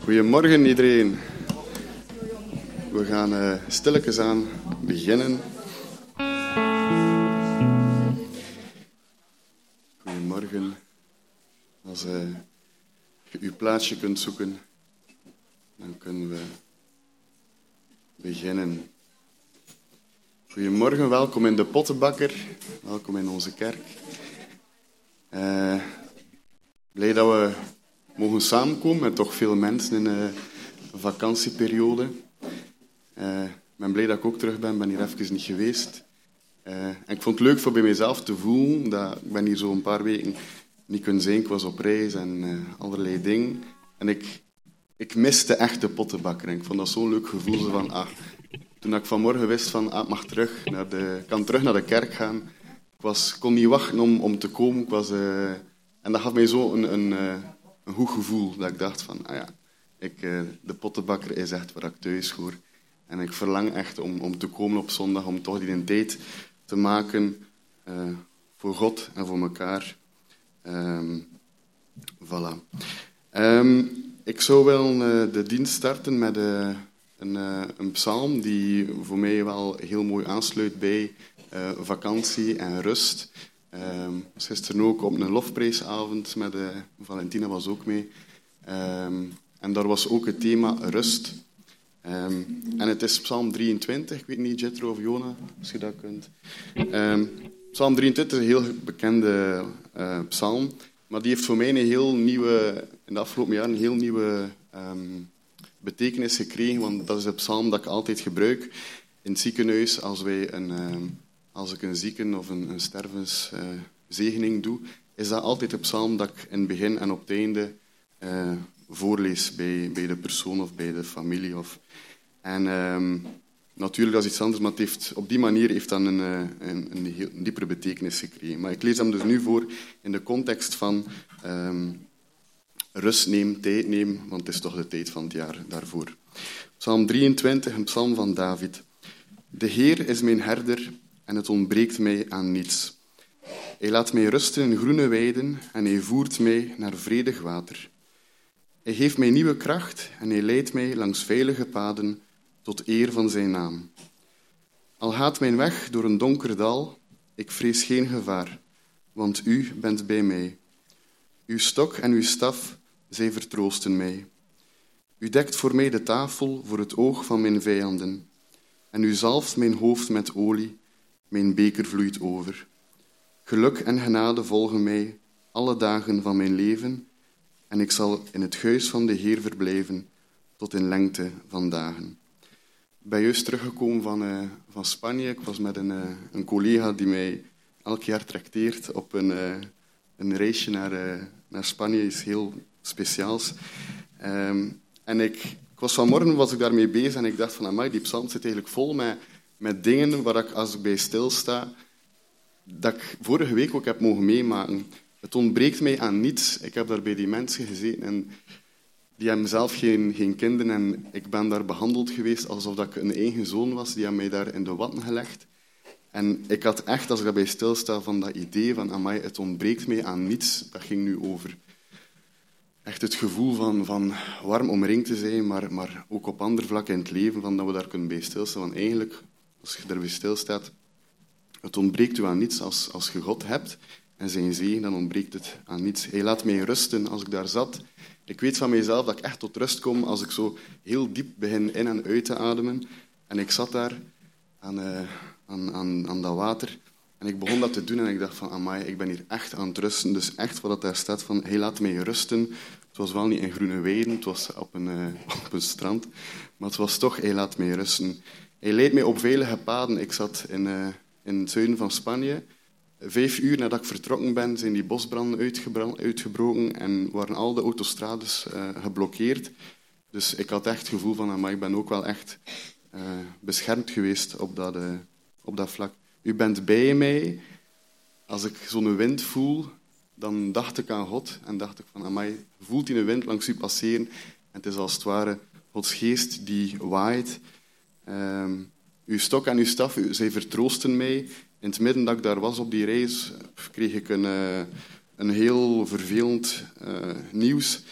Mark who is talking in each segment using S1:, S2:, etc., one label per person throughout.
S1: Goedemorgen iedereen. We gaan stilletjes aan beginnen. Goedemorgen. Als je uw plaatsje kunt zoeken, dan kunnen we beginnen. Goedemorgen, welkom in de Pottenbakker. Welkom in onze kerk. Blij dat we mogen samenkomen met toch veel mensen in een vakantieperiode. Ik ben blij dat ik ook terug ben. Ik ben hier even niet geweest. En ik vond het leuk voor bij mezelf te voelen. Dat ik ben hier zo een paar weken niet kunnen zijn. Ik was op reis en allerlei dingen. En ik miste echt de Pottenbakker. En ik vond dat zo'n leuk gevoel. Zo van, toen ik vanmorgen wist van, ik mag terug ik kan terug naar de kerk gaan. Ik kon niet wachten om te komen. En dat gaf mij zo een goed gevoel. Dat ik dacht van, de Pottenbakker is echt waar ik thuis hoor. En ik verlang echt om te komen op zondag, om toch die tijd te maken voor God en voor elkaar. Voilà. Ik zou wel de dienst starten met een psalm die voor mij wel heel mooi aansluit bij vakantie en rust. Gisteren ook op een lofprijsavond met Valentina was ook mee. En daar was ook het thema rust. En het is Psalm 23. Ik weet niet, Jethro of Jona, als je dat kunt. Psalm 23 is een heel bekende psalm. Maar die heeft voor mij in de afgelopen jaren een heel nieuwe betekenis gekregen. Want dat is een psalm dat ik altijd gebruik in het ziekenhuis als ik een zieken of een stervenszegening doe. Is dat altijd een psalm dat ik in het begin en op het einde voorlees bij de persoon of bij de familie. Natuurlijk, dat is iets anders, maar op die manier heeft dat een heel diepere betekenis gekregen. Maar ik lees hem dus nu voor in de context van rust neem, tijd neem, want het is toch de tijd van het jaar daarvoor. Psalm 23, een psalm van David. De Heer is mijn herder en het ontbreekt mij aan niets. Hij laat mij rusten in groene weiden en hij voert mij naar vredig water. Hij geeft mij nieuwe kracht en hij leidt mij langs veilige paden tot eer van zijn naam. Al gaat mijn weg door een donker dal, ik vrees geen gevaar, want u bent bij mij. Uw stok en uw staf, zij vertroosten mij. U dekt voor mij de tafel voor het oog van mijn vijanden. En u zalft mijn hoofd met olie, mijn beker vloeit over. Geluk en genade volgen mij alle dagen van mijn leven, en ik zal in het huis van de Heer verblijven tot in lengte van dagen. Ik ben juist teruggekomen van Spanje. Ik was met een collega die mij elk jaar trakteert op een reisje naar Spanje. Iets heel speciaals. En ik vanmorgen was ik daarmee bezig en ik dacht van, amai, die psalm zit eigenlijk vol met dingen waar als ik bij stilsta, dat ik vorige week ook heb mogen meemaken. Het ontbreekt mij aan niets. Ik heb daar bij die mensen gezeten en die hebben zelf geen kinderen en ik ben daar behandeld geweest alsof ik een eigen zoon was. Die hebben mij daar in de watten gelegd. En ik had echt, als ik daarbij stilsta, van dat idee van, amai, het ontbreekt mij aan niets. Dat ging nu over echt het gevoel van warm omringd te zijn, maar ook op andere vlakken in het leven, van dat we daar kunnen bij stilstaan. Want eigenlijk, als je daarbij stilstaat, het ontbreekt u aan niets. Als je God hebt en zijn zegen, dan ontbreekt het aan niets. Hij laat mij rusten als ik daar zat. Ik weet van mezelf dat ik echt tot rust kom als ik zo heel diep begin in en uit te ademen. En ik zat daar aan dat water en ik begon dat te doen en ik dacht van, amai, ik ben hier echt aan het rusten. Dus echt wat daar staat van, hij laat mij rusten. Het was wel niet in groene weiden, het was op een strand. Maar het was toch, hij laat mij rusten. Hij leidt mij op veilige paden. Ik zat in het zuiden van Spanje. 5 uur nadat ik vertrokken ben, zijn die bosbranden uitgebroken en waren al de autostrades geblokkeerd. Dus ik had echt het gevoel van, maar ik ben ook wel echt beschermd geweest op dat vlak. U bent bij mij. Als ik zo'n wind voel, dan dacht ik aan God en dacht ik van, amai, voelt die een wind langs u passeren? En het is als het ware Gods geest die waait. Uw stok en uw staf, zij vertroosten mij. In het midden dat ik daar was op die reis, kreeg ik een heel vervelend nieuws.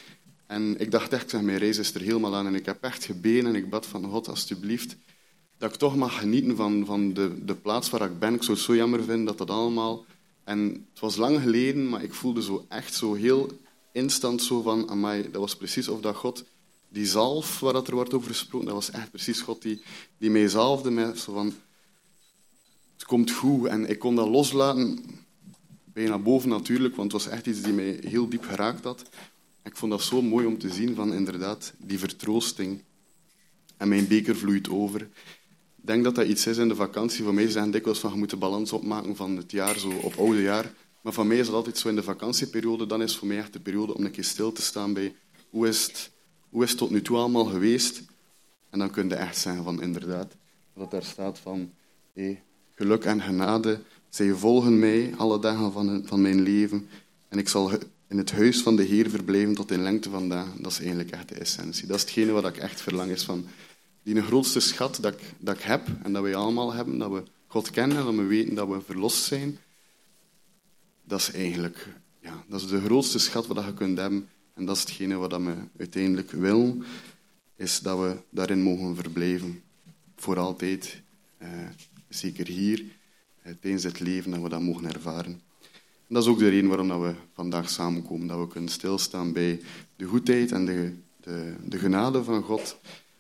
S1: En ik dacht echt, zeg, mijn reis is er helemaal aan. En ik heb echt gebeden en ik bad van God, alsjeblieft, dat ik toch mag genieten van de plaats waar ik ben. Ik zou het zo jammer vinden dat dat allemaal... En het was lang geleden, maar ik voelde zo echt zo heel instant zo van, amai, dat was precies of dat God, die zalf waar dat er wordt over gesproken, dat was echt precies God die mij zalfde met zo van, het komt goed. En ik kon dat loslaten, bijna boven natuurlijk, want het was echt iets die mij heel diep geraakt had. Ik vond dat zo mooi om te zien van inderdaad die vertroosting. En mijn beker vloeit over. Ik denk dat dat iets is in de vakantie. Voor mij zeggen dikwijls van je moet de balans opmaken van het jaar zo op oude jaar. Maar voor mij is dat altijd zo in de vakantieperiode. Dan is voor mij echt de periode om een keer stil te staan bij hoe is het tot nu toe allemaal geweest. En dan kun je echt zeggen van inderdaad, dat daar staat van geluk en genade, zij volgen mij alle dagen van mijn leven. En ik zal in het huis van de Heer verblijven tot in lengte van dagen. Dat is eigenlijk echt de essentie. Dat is hetgene wat ik echt verlang is van die grootste schat dat ik heb en dat wij allemaal hebben, dat we God kennen en dat we weten dat we verlost zijn. Dat is eigenlijk dat is de grootste schat wat je kunt hebben. En dat is hetgene wat we uiteindelijk willen, is dat we daarin mogen verblijven. Voor altijd. Zeker hier, tijdens het leven, dat we dat mogen ervaren. En dat is ook de reden waarom dat we vandaag samenkomen. Dat we kunnen stilstaan bij de goedheid en de genade van God.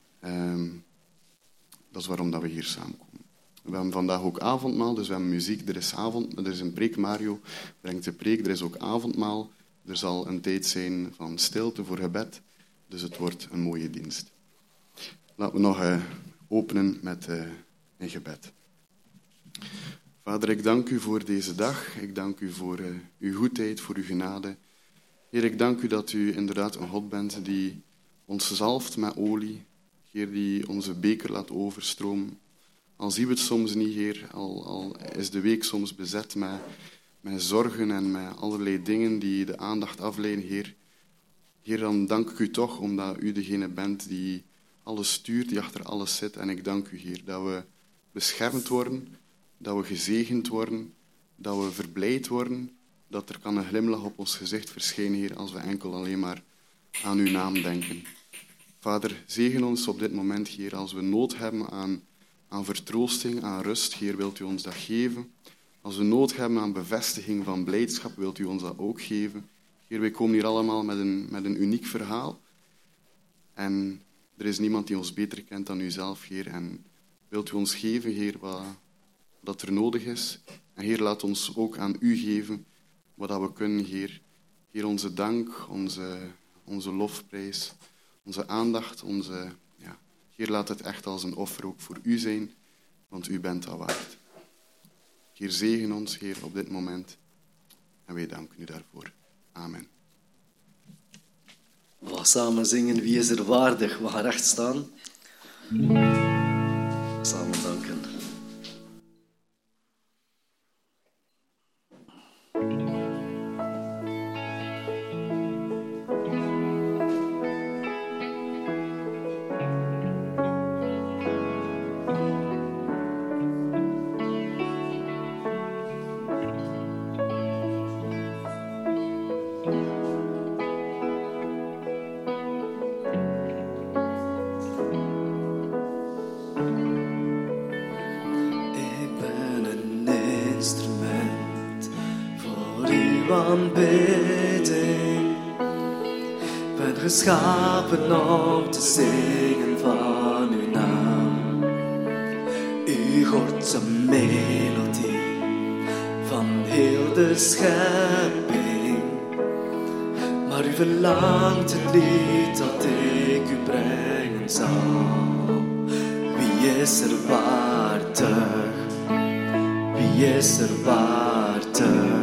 S1: Dat is waarom dat we hier samenkomen. We hebben vandaag ook avondmaal, dus we hebben muziek. Er is een preek, Mario brengt de preek. Er is ook avondmaal. Er zal een tijd zijn van stilte voor gebed. Dus het wordt een mooie dienst. Laten we nog openen met een gebed. Vader, ik dank u voor deze dag. Ik dank u voor uw goedheid, voor uw genade. Heer, ik dank u dat u inderdaad een God bent die ons zalft met olie. Heer, die onze beker laat overstromen. Al zien we het soms niet, Heer, al is de week soms bezet met zorgen en met allerlei dingen die de aandacht afleiden, Heer. Heer, dan dank ik u toch omdat u degene bent die alles stuurt, die achter alles zit. En ik dank u, Heer, dat we beschermd worden, dat we gezegend worden, dat we verblijd worden, dat er kan een glimlach op ons gezicht verschijnen, Heer, als we enkel alleen maar aan uw naam denken. Vader, zegen ons op dit moment, Heer, als we nood hebben aan vertroosting, aan rust, Heer, wilt u ons dat geven. Als we nood hebben aan bevestiging van blijdschap, wilt u ons dat ook geven. Heer, wij komen hier allemaal met een uniek verhaal. En er is niemand die ons beter kent dan u zelf, Heer. En wilt u ons geven, Heer, wat er nodig is. En Heer, laat ons ook aan u geven wat we kunnen, Heer. Heer, onze dank, onze lofprijs, onze aandacht, Heer, laat het echt als een offer ook voor u zijn, want u bent dat waard. Heer, zegen ons, Heer, op dit moment. En wij danken u daarvoor. Amen.
S2: We gaan samen zingen, wie is er waardig? We gaan recht staan. Samen danken.
S3: Aanbidding. Ben geschapen om te zingen van uw naam. U hoort een melodie van heel de schepping. Maar u verlangt het lied dat ik u brengen zal. Wie is er waardig? Wie is er waardig?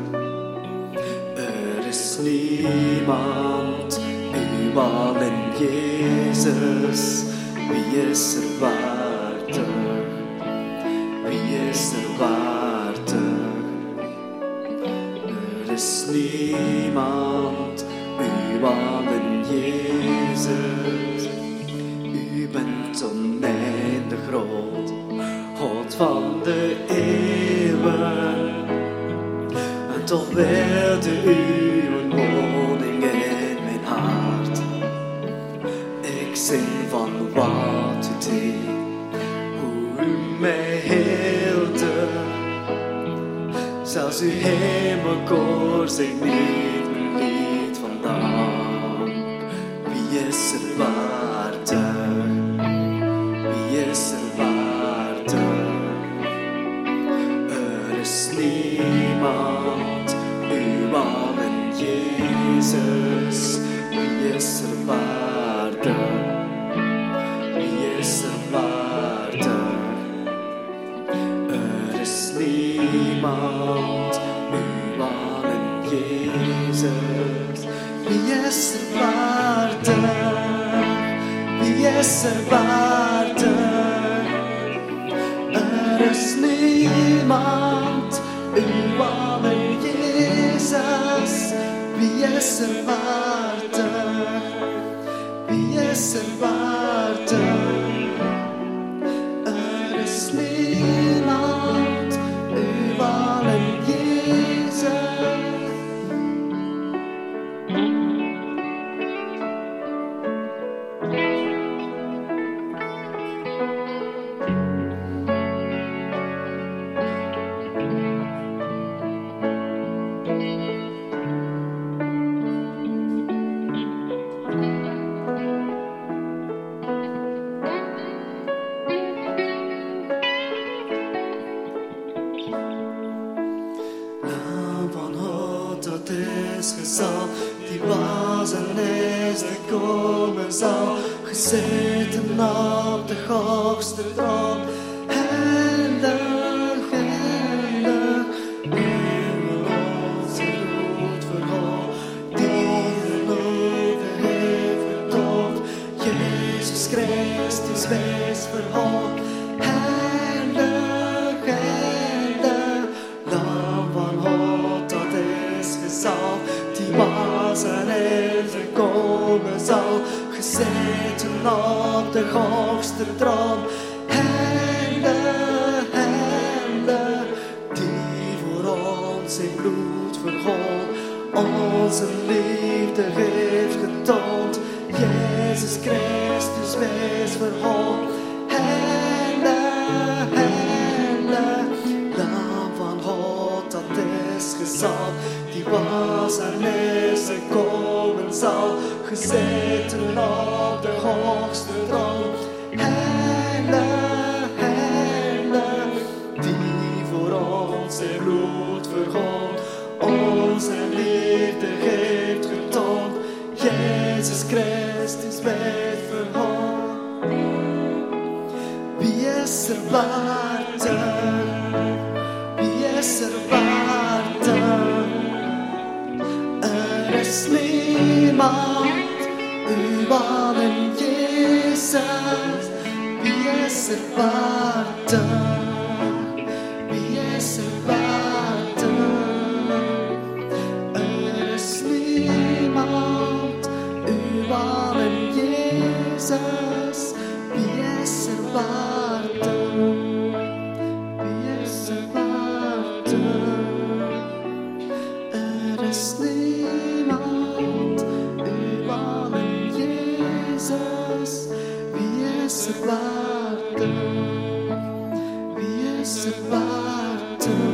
S3: Niemand, u alleen Jezus. Wie is er waardig? Wie is er waardig? Er is niemand, u alleen Jezus. U bent oneindig groot, God van de eeuwen. En toch wilde u een woning in mijn hart. ik zing van wat u deed, hoe u mij heelde. Zelfs uw hemelkoor zingt niet mijn lied van dank. Wie is er waardig? Wie is er waardig? Er is niemand, uw allen Jezus. Wie is er waardig? Wie is er waardig? Er is niemand, uw allen Jezus. Wie is er waardig? Wie is er waardig? Er is niemand, uw allen Jezus. Wie is er waardig? Wie is er waardig? Er is niemand, uw allen Jezus. Lam van God dat is gezalfd, die was en is, die komen zal, gezeten op de hoogste troon. Heilig, heilig, uw onze roet verhoogd, die de loven heeft getoond. Jezus Christus wees verhoogd. Heilig, heilig, Lam van God dat is gezalfd, die was en is en komen zal, gezeten op de hoogste troon. Heilig, heilig, die voor ons in bloed vergoot, onze liefde heeft getoond. Jezus Christus wees verhoogd. Heilig, heilig, Lam van God dat is gezalfd, die was en is en komen zal, gezeten op de hoogste troon. Heilig, heilig, die voor ons in bloed vergoot, onze liefde heeft getoond. Jezus Christus wees verhoogd. Wie is er waardig? Wie is er waardig? Er is niemand, uw allen Jezus. Wie is er waardig? Wie is er waardig? Er is niemand, uw allen Jezus. Wie is er waardig? Wie is er waardig? Er is niemand, uw allen Jezus. Wie is er waardig? Wie is er waardig?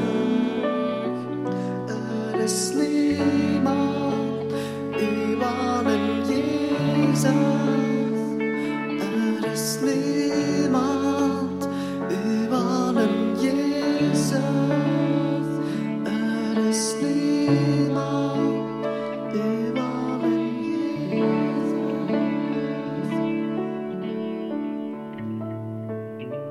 S3: Er is niemand, uw allen Jezus. Er is niemand, uw allen Jezus. Er is niemand, uw allen Jezus.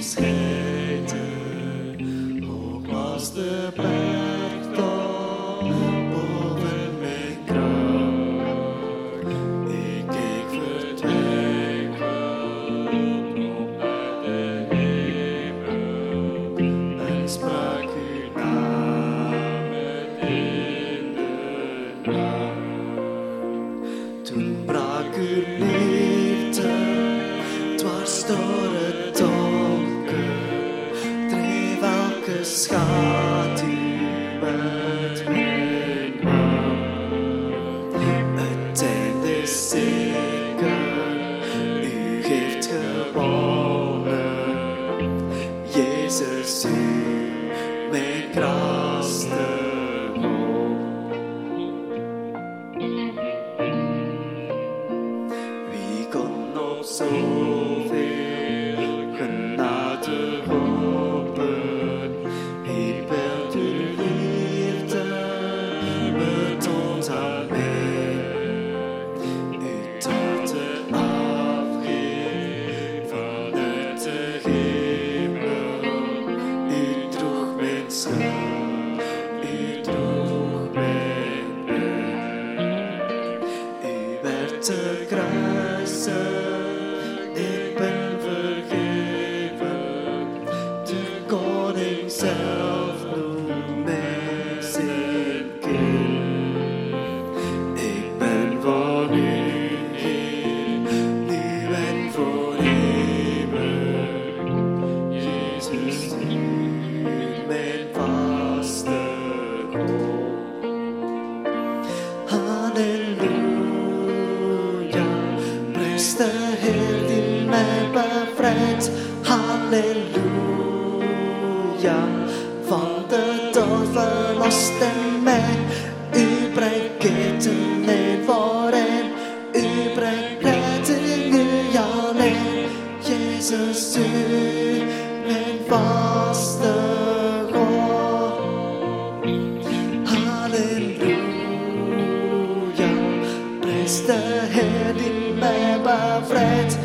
S3: scheiden. Ook was de bergtop boven mijn kracht. Ik keek vertwijfeld op naar de hemel en sprak uw naam in de nacht. Toen brak uw liefde dwars door het donker, dreef elke schaduw uit mijn naam. Het einde is zeker, u heeft gewonnen. Jezus, u, mijn krachtste hoop. Wie kon op zoveel genade hopen? Heeft uw liefde betoond aan mij. U toont de afkeer vanuit de hemel. U droeg mijn schuld, u droeg mijn pijn. U werd te kruisen, ik ben vergeven. De koning zelf noemt mij zijn kind. Ik ben van u, Heer, nu en voor eeuwig. Jezus, u, mijn vaste hoop. Halleluja, prijs de Heer die mij bevrijdt. Halleluja, van de dood verlost en mij. U brengt ketenen voorheen, u brengt redding u alleen. Jezus, u, mijn vaste God. Halleluja, prijs de Heer die mij bevrijdt.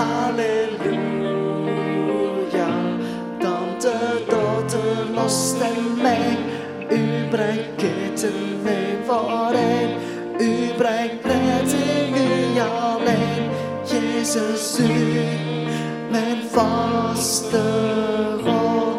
S3: Halleluja, dan de dood verlost en mij. U brengt ketenen voorheen, u brengt redding u alleen. Jezus, u, mijn vaste God.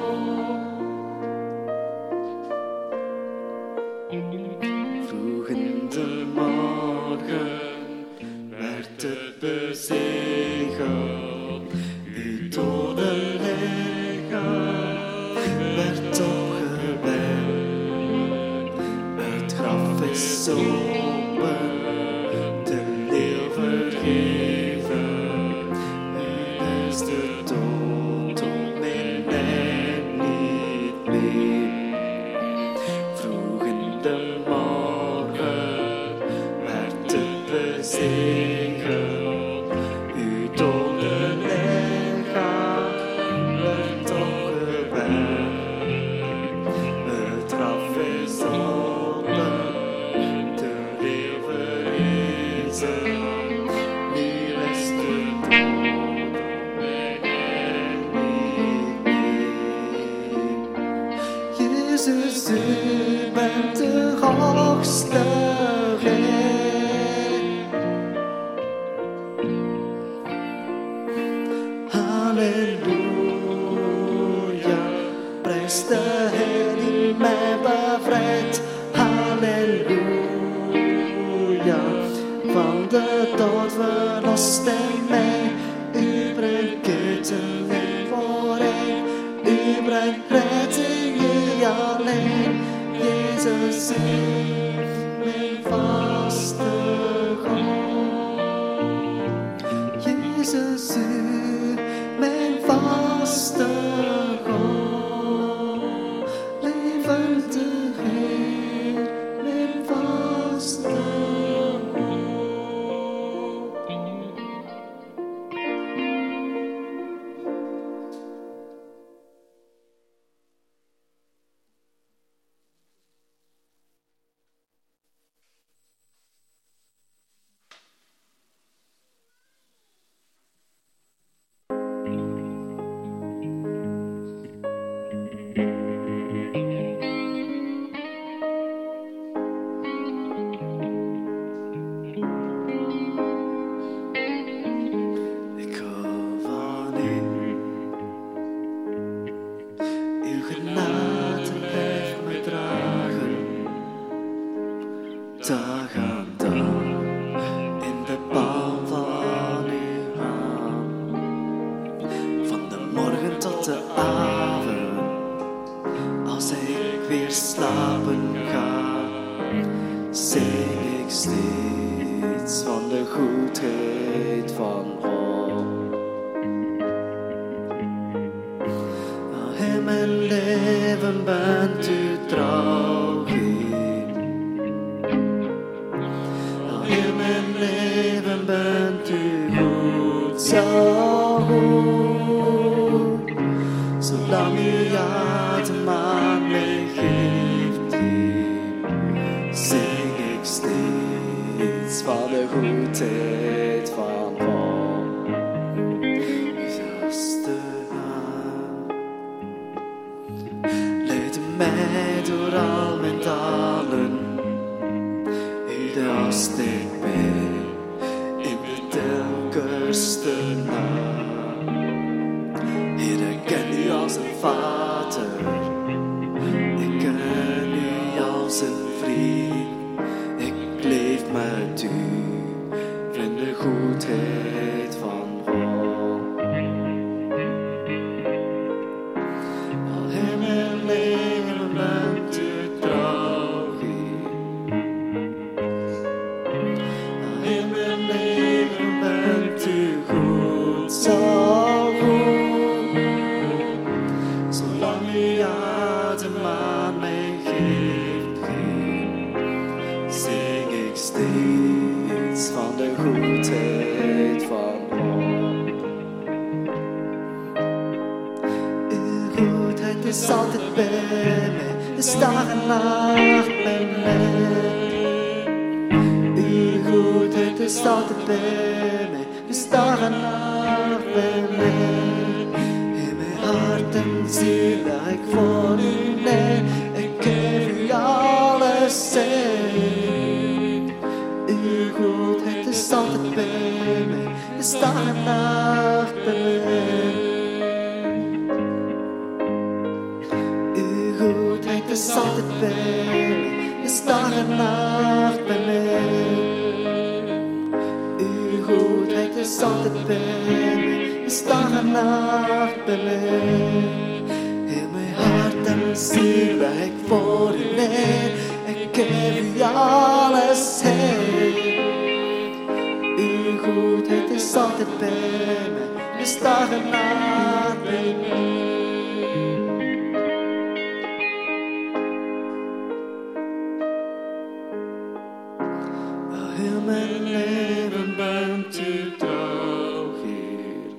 S3: Vroeg in de morgen werd het bezegeld. Uw dode lichaam werd opgewekt. Het graf is open, de leeuw vergeven. Nu is de dood op mijn lijk niet meer. Vroeg in de morgen werd het bezegeld. Uw dode lichaam werd opgewekt. Het graf is open, de leeuw verrezen. Nu is de dood op mijn lijk niet meer. Jezus, u bent de hoogste Heer. Halleluja, prijs de Heer die mij bevrijdt. Halleluja, van de dood verlost en mij. U brengt ketenen voorheen, u brengt redding u alleen. Jezus, u, mijn vaste God. Jezus, u, mijn vaste Ik hou van u. Uw genade blijft mij dragen, dag aan dag, in de palm van uw hand. Van de morgen tot de avond, als ik weer slapen ga, zing ik steeds van de goedheid van God. In mijn leven bent u trouw, Heer. In mijn leven bent u goed, zo goed. Zolang u adem aan mij geeft, Heer, zing ik steeds van de goedheid van God. Uw zachtste hand leidde mij door al mijn dalen. U daast ik bij in de donkerste nacht. Heer, ik ken u als een vader, ik ken u als een vriend. Ik leef met u in de goedheid van God. Al in mijn leven bent u trouw, Heer. Al in mijn leven bent u goed, zo goed. Zolang u adem aan mij geeft, Heer, zing ik steeds van de goedheid van God. Uw goedheid is altijd bij mij, is dag en nacht bij mij. Uw goedheid is altijd bij mij, is dag en nacht bij mij. In mijn hart en ziel leg ik voor u neer, ik geef u alles in. Uw goedheid is altijd bij mij, is dag en nacht bij mij. Uw goedheid is altijd bij mij, is dag en nacht bij mij. Uw goedheid is altijd bij mij, is dag en nacht bij mij. In mijn hart en ziel leg ik voor u neer, ik geef u alles heen. Uw goedheid is altijd bij mij, is dag en nacht bij mij. In mijn leven bent u trouw, Heer.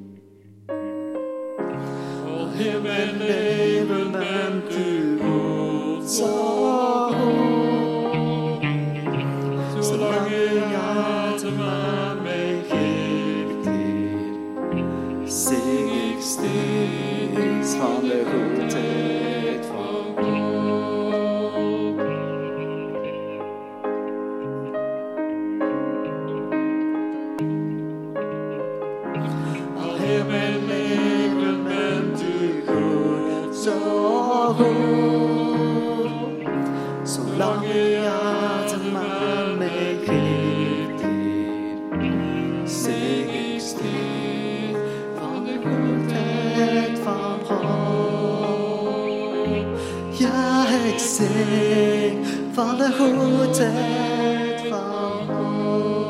S3: Al in mijn leven bent u goed, zo goed. Zolang u adem aan mij geeft, Heer, zing ik steeds van de goedheid van God. In mijn leven bent u goed, zo goed. Zolang u adem aan mij geeft, Heer, zing ik steeds van de goedheid van God. Ja, ik zing van de goedheid van God.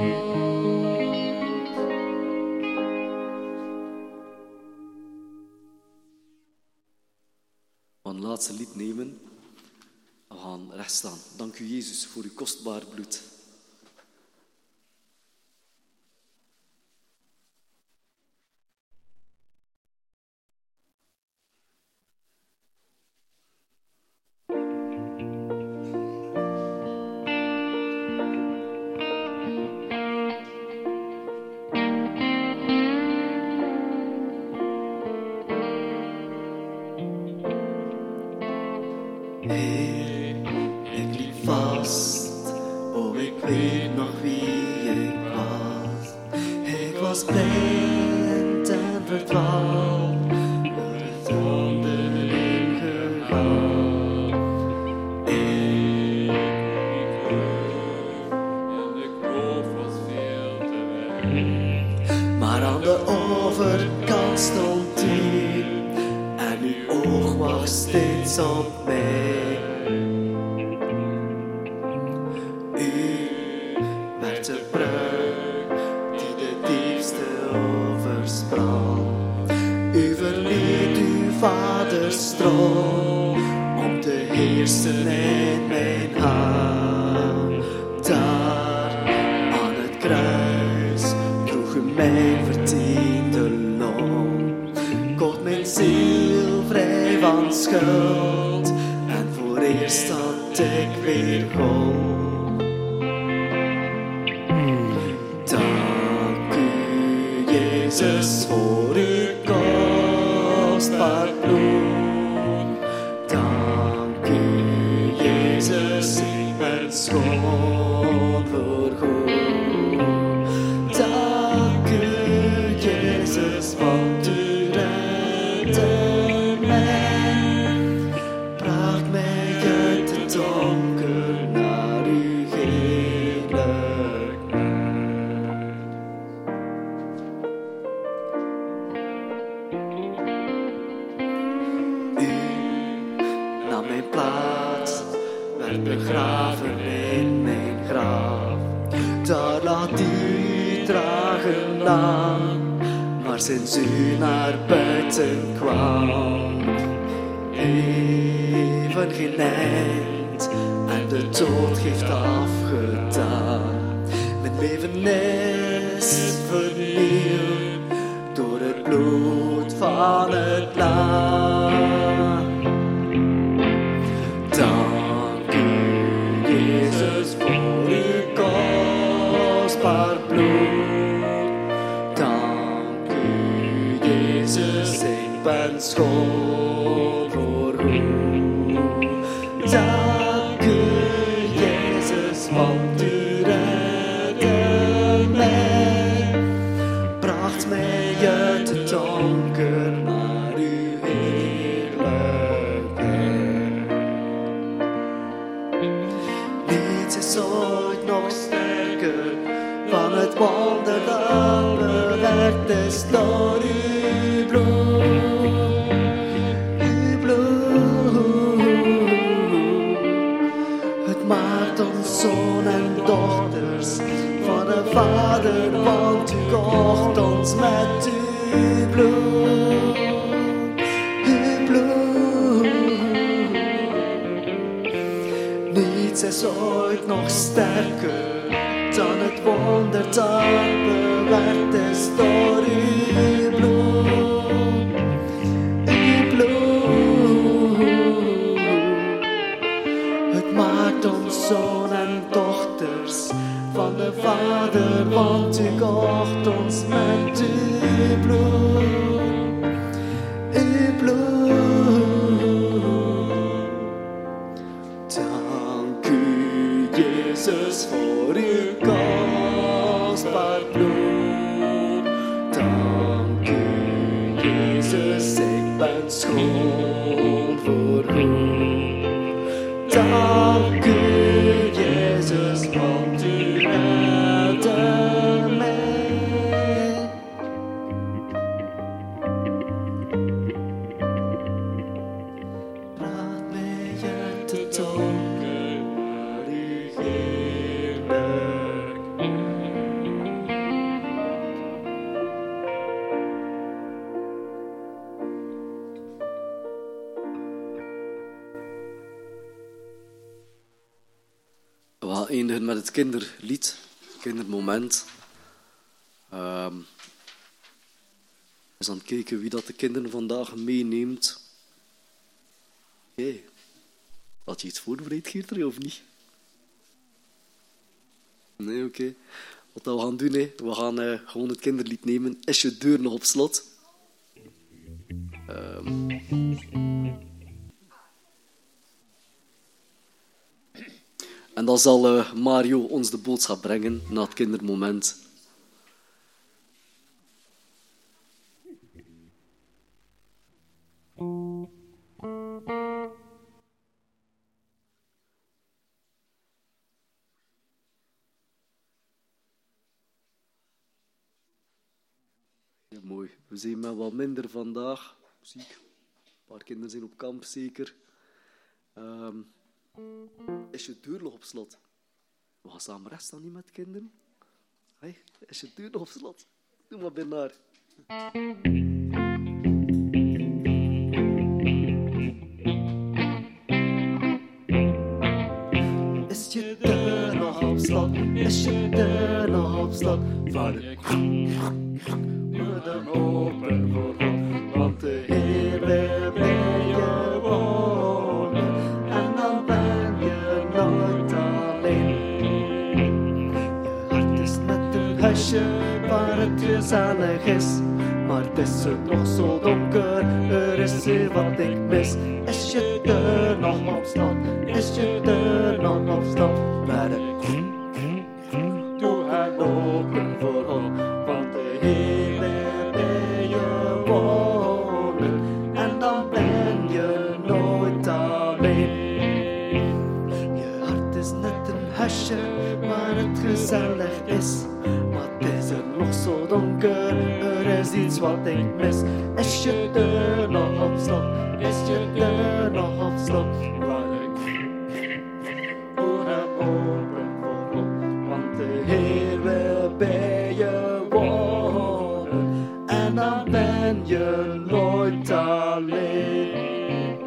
S3: We gaan het laatste lied nemen. We gaan recht staan. Dank u, Jezus, voor uw kostbaar bloed. Heer, ik liep vast, oh ik weet nog wie ik was. Ik was blind en verdwaald, door het onberin gegaan. Ik en de kloof was veel te ver. Maar aan de overkant stond u, en uw oog wacht steeds op mij. U werd de brug die de diepste oversprak. U verliet uw vaders troon om te heersen in mijn hart. Daar aan het kruis droeg u mijn verdiende loon. Kocht mijn ziel vrij van schuld en voor eerst had ik weer hoop. Dank u, Jezus, voor uw kostbaar bloed. Dank u, Jezus, ik ben schoon voorgoed. Dank u, Jezus, want u redde mij. Bracht mij uit het donker naar uw heerlijk licht. U nam mijn plaats, werd begraven in mijn graf. Daar laat u dragen lang, maar sinds u naar buiten kwam, even geen eind en de dood heeft afgedaan. Mijn leven is vernieuwd door het bloed van het lam. Dank u, Jezus, voor uw kostbaar bloed. Dank u, Jezus, ik ben schoon voorgoed. Dank u, Jezus, want u redde mij. Bracht mij uit het donker naar uw heerlijkheid. Niets is ooit nog sterker van het wonder dat bewerkt is door uw bloed. Uw bloed, het maakt ons zoon en dochters van een vader, want u kocht ons met uw bloed. Uw bloed, niets is ooit nog sterker dan het wonder dat bewerkt is door uw bloed. Uw bloed, het maakt ons zoon en dochters van de Vader, want u kocht ons met uw bloed. Uw bloed, dank u, Jezus, voor uw kostbaar bloed. Dank u, Jezus, ik ben schoon voorgoed. Dank u, Jezus, want u redde mij. Bracht mij uit het donker naar uw heerlijk.
S2: We gaan eindigen met het kinderlied, kindermoment. Eens aan het kijken wie dat de kinderen vandaag meeneemt. Hey, had je iets voorbereid, Geertrui, of niet? Nee, oké. Wat we gaan doen, we gaan gewoon het kinderlied nemen. Is je deur nog op slot? En dan zal Mario ons de boodschap brengen na het kindermoment. Ja, mooi. We zien met wat minder vandaag. Muziek. Een paar kinderen zijn op kamp, zeker. Is je deur nog op slot? We gaan samen rechts dan niet met kinderen. Hey, is je deur nog op slot? Doe maar Bernard.
S3: Is je deur nog op slot? Is je deur nog op slot? Vader, moet hem open voor God, want de Heer wil bij je wonen. En dan ben je nooit alleen. Je hart is net een huisje waar het gezellig is, maar het is er nog zo donker, er is hier wat ik mis. Is je deur nog op slot? Is je deur nog op slot? Doe haar open voor God, want de Heer wil bij je wonen. En dan ben je nooit alleen. Je hart is net een huisje waar het gezellig is, maar het is er nog zo donker, er is iets wat ik mis. Is je deur nog op slot? Is je deur nog op slot? Doe hem open voor God, want de Heer wil bij je wonen. En dan ben je nooit alleen.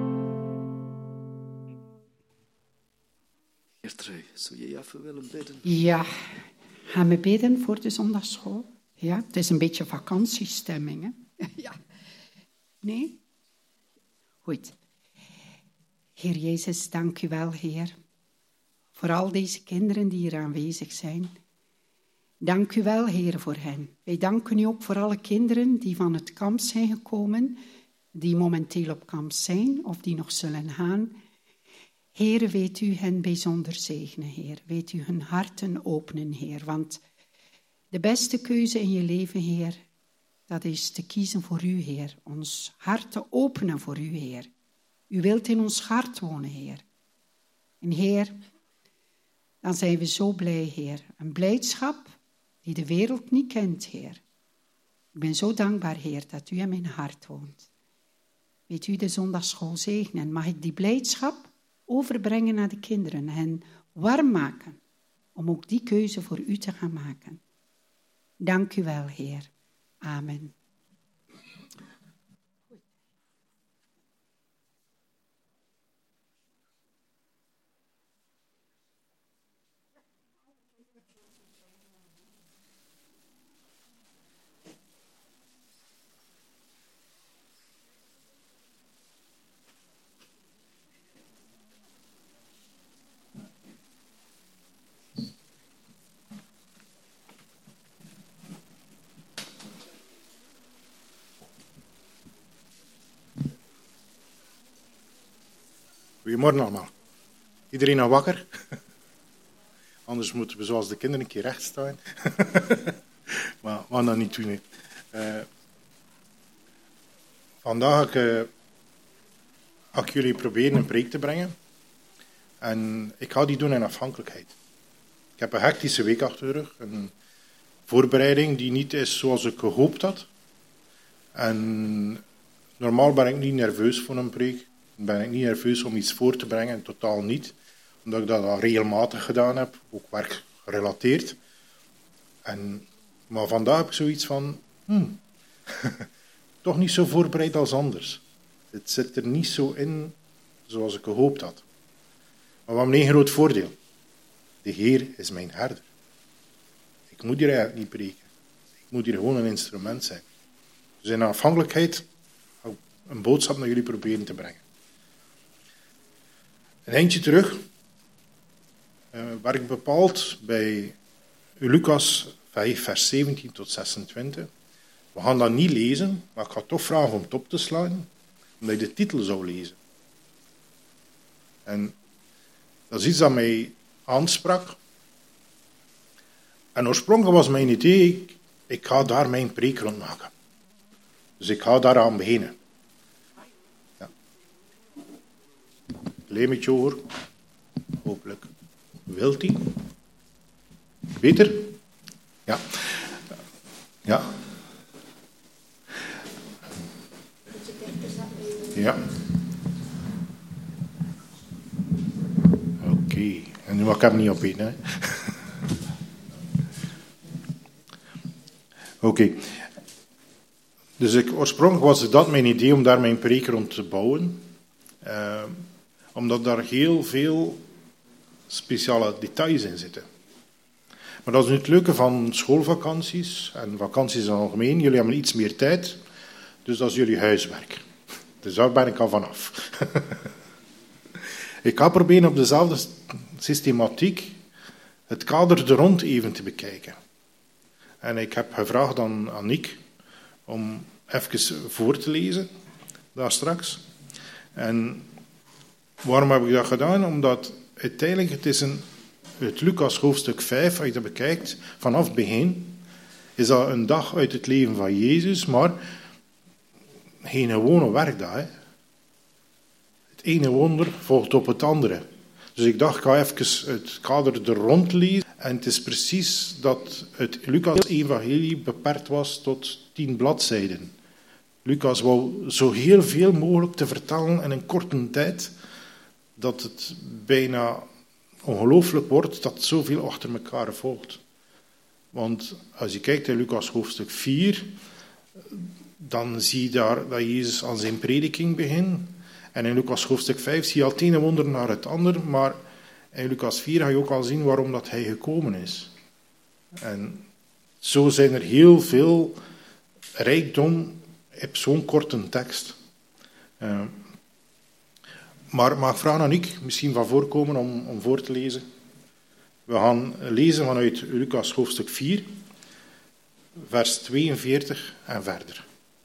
S2: Geertrui, zou je even willen bidden?
S4: Ja, gaan we bidden voor de zondagschool? Ja, het is een beetje vakantiestemming, hè? Ja. Nee? Goed. Heer Jezus, dank u wel, Heer, voor al deze kinderen die hier aanwezig zijn. Dank u wel, Heer, voor hen. Wij danken u ook voor alle kinderen die van het kamp zijn gekomen, die momenteel op kamp zijn of die nog zullen gaan. Heer, weet u hen bijzonder zegenen, Heer. Weet u hun harten openen, Heer. Want de beste keuze in je leven, Heer, dat is te kiezen voor u, Heer. Ons hart te openen voor u, Heer. U wilt in ons hart wonen, Heer. En Heer, dan zijn we zo blij, Heer. Een blijdschap die de wereld niet kent, Heer. Ik ben zo dankbaar, Heer, dat u in mijn hart woont. Weet u de zondagschool zegenen? Mag ik die blijdschap overbrengen naar de kinderen en warm maken om ook die keuze voor u te gaan maken. Dank u wel, Heer. Amen.
S5: Goedemorgen allemaal. Iedereen al wakker? Anders moeten we zoals de kinderen een keer recht staan. Maar we gaan dat niet doen. Vandaag ga ik jullie proberen een preek te brengen. En ik ga die doen in afhankelijkheid. Ik heb een hectische week achter de rug. Een voorbereiding die niet is zoals ik gehoopt had. En normaal ben ik niet nerveus voor een preek. Ben ik niet nerveus om iets voor te brengen, totaal niet. Omdat ik dat al regelmatig gedaan heb, ook werkgerelateerd. Maar vandaag heb ik zoiets van, toch niet zo voorbereid als anders. Het zit er niet zo in zoals ik gehoopt had. Maar we hebben één groot voordeel. De Heer is mijn herder. Ik moet hier eigenlijk niet preken. Ik moet hier gewoon een instrument zijn. Dus in afhankelijkheid ga ik een boodschap naar jullie proberen te brengen. Een eindje terug werd ik bepaald bij Lucas 5, vers 17 tot 26. We gaan dat niet lezen, maar ik ga toch vragen om het op te slaan, omdat je de titel zou lezen. En dat is iets dat mij aansprak. En oorspronkelijk was mijn idee, ik ga daar mijn preek rondmaken. Dus ik ga daaraan beginnen. Ja. Klein beetje hoor. Hopelijk. Wilt hij? Beter? Ja. Ja. Ja. Oké. En nu mag ik hem niet opeten, hè. Oké. Dus oorspronkelijk was dat mijn idee om daar mijn preek rond te bouwen. Omdat daar heel veel speciale details in zitten. Maar dat is nu het leuke van schoolvakanties en vakanties in het algemeen. Jullie hebben iets meer tijd, dus dat is jullie huiswerk. Dus daar ben ik al vanaf. Ik ga proberen op dezelfde systematiek het kader er rond even te bekijken. En ik heb gevraagd aan Annick om even voor te lezen, daar straks. En waarom heb ik dat gedaan? Omdat uiteindelijk het Lucas hoofdstuk 5, als je dat bekijkt, vanaf het begin, is dat een dag uit het leven van Jezus, maar geen gewone werkdag. Hè. Het ene wonder volgt op het andere. Dus ik dacht, ik ga even het kader er rond lezen. En het is precies dat het Lucas-evangelie beperkt was tot 10 bladzijden. Lucas wou zo heel veel mogelijk te vertellen in een korte tijd, dat het bijna ongelooflijk wordt dat zoveel achter elkaar volgt. Want als je kijkt in Lucas hoofdstuk 4, dan zie je daar dat Jezus aan zijn prediking begint. En in Lucas hoofdstuk 5 zie je al het ene wonder naar het ander, maar in Lucas 4 ga je ook al zien waarom dat hij gekomen is. En zo zijn er heel veel rijkdom op zo'n korte tekst. Maar mag ik vragen aan Annick misschien van voorkomen om voor te lezen? We gaan lezen vanuit Lucas hoofdstuk 4, vers 42 en verder.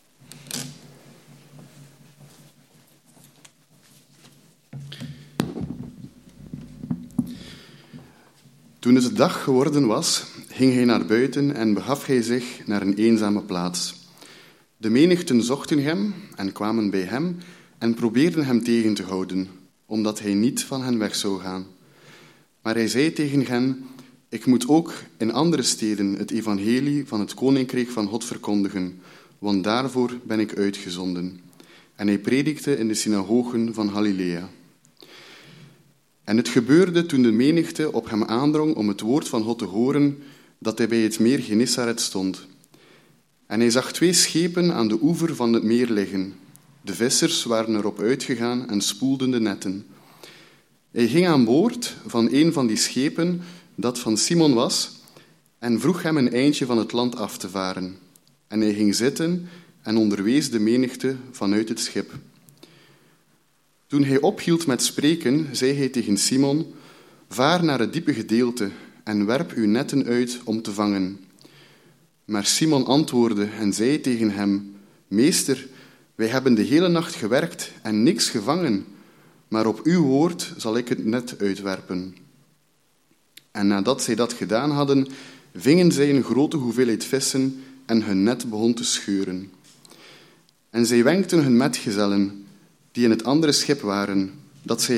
S1: Toen het dag geworden was, ging hij naar buiten en begaf hij zich naar een eenzame plaats. De menigten zochten hem en kwamen bij hem en probeerden hem tegen te houden, omdat hij niet van hen weg zou gaan. Maar hij zei tegen hen: ik moet ook in andere steden het evangelie van het koninkrijk van God verkondigen, want daarvoor ben ik uitgezonden. En hij predikte in de synagogen van Galilea. En het gebeurde toen de menigte op hem aandrong om het woord van God te horen, dat hij bij het meer Genesaret stond. En hij zag 2 schepen aan de oever van het meer liggen. De vissers waren erop uitgegaan en spoelden de netten. Hij ging aan boord van een van die schepen, dat van Simon was, en vroeg hem een eindje van het land af te varen. En hij ging zitten en onderwees de menigte vanuit het schip. Toen hij ophield met spreken, zei hij tegen Simon: vaar naar het diepe gedeelte en werp uw netten uit om te vangen. Maar Simon antwoordde en zei tegen hem: meester, wij hebben de hele nacht gewerkt en niks gevangen, maar op uw woord zal ik het net uitwerpen. En nadat zij dat gedaan hadden, vingen zij een grote hoeveelheid vissen en hun net begon te scheuren. En zij wenkten hun metgezellen, die in het andere schip waren, dat zij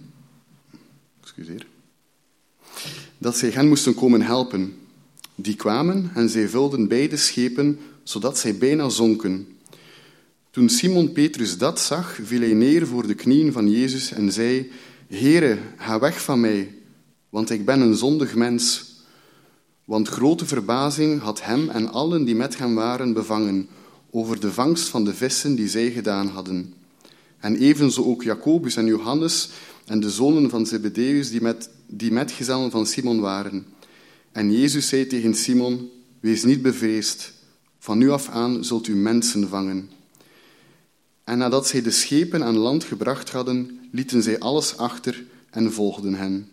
S1: hen moesten komen helpen. Die kwamen en zij vulden beide schepen, zodat zij bijna zonken. Toen Simon Petrus dat zag, viel hij neer voor de knieën van Jezus en zei: Heere, ga weg van mij, want ik ben een zondig mens. Want grote verbazing had hem en allen die met hem waren bevangen over de vangst van de vissen die zij gedaan hadden. En evenzo ook Jacobus en Johannes en de zonen van Zebedeus die metgezellen van Simon waren. En Jezus zei tegen Simon: wees niet bevreesd, van nu af aan zult u mensen vangen. En nadat zij de schepen aan land gebracht hadden, lieten zij alles achter en volgden hen.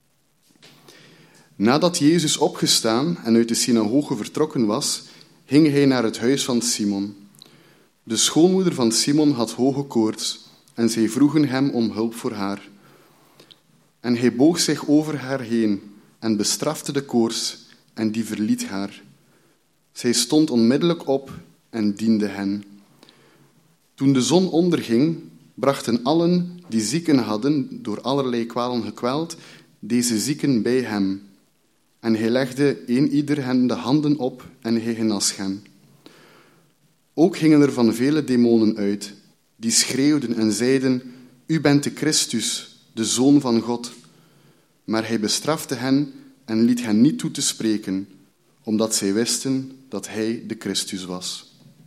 S1: Nadat Jezus opgestaan en uit de synagoge vertrokken was, ging hij naar het huis van Simon. De schoonmoeder van Simon had hoge koorts en zij vroegen hem om hulp voor haar. En hij boog zich over haar heen en bestrafte de koors, en die verliet haar. Zij stond onmiddellijk op en diende hen. Toen de zon onderging, brachten allen die zieken hadden, door allerlei kwalen gekweld, deze zieken bij hem. En hij legde ieder hen de handen op en hij genas hen. Ook gingen er van vele demonen uit, die schreeuwden en zeiden, u bent de Christus, de Zoon van God. Maar hij bestrafte hen en liet hen niet toe te spreken, omdat zij wisten dat hij de Christus was.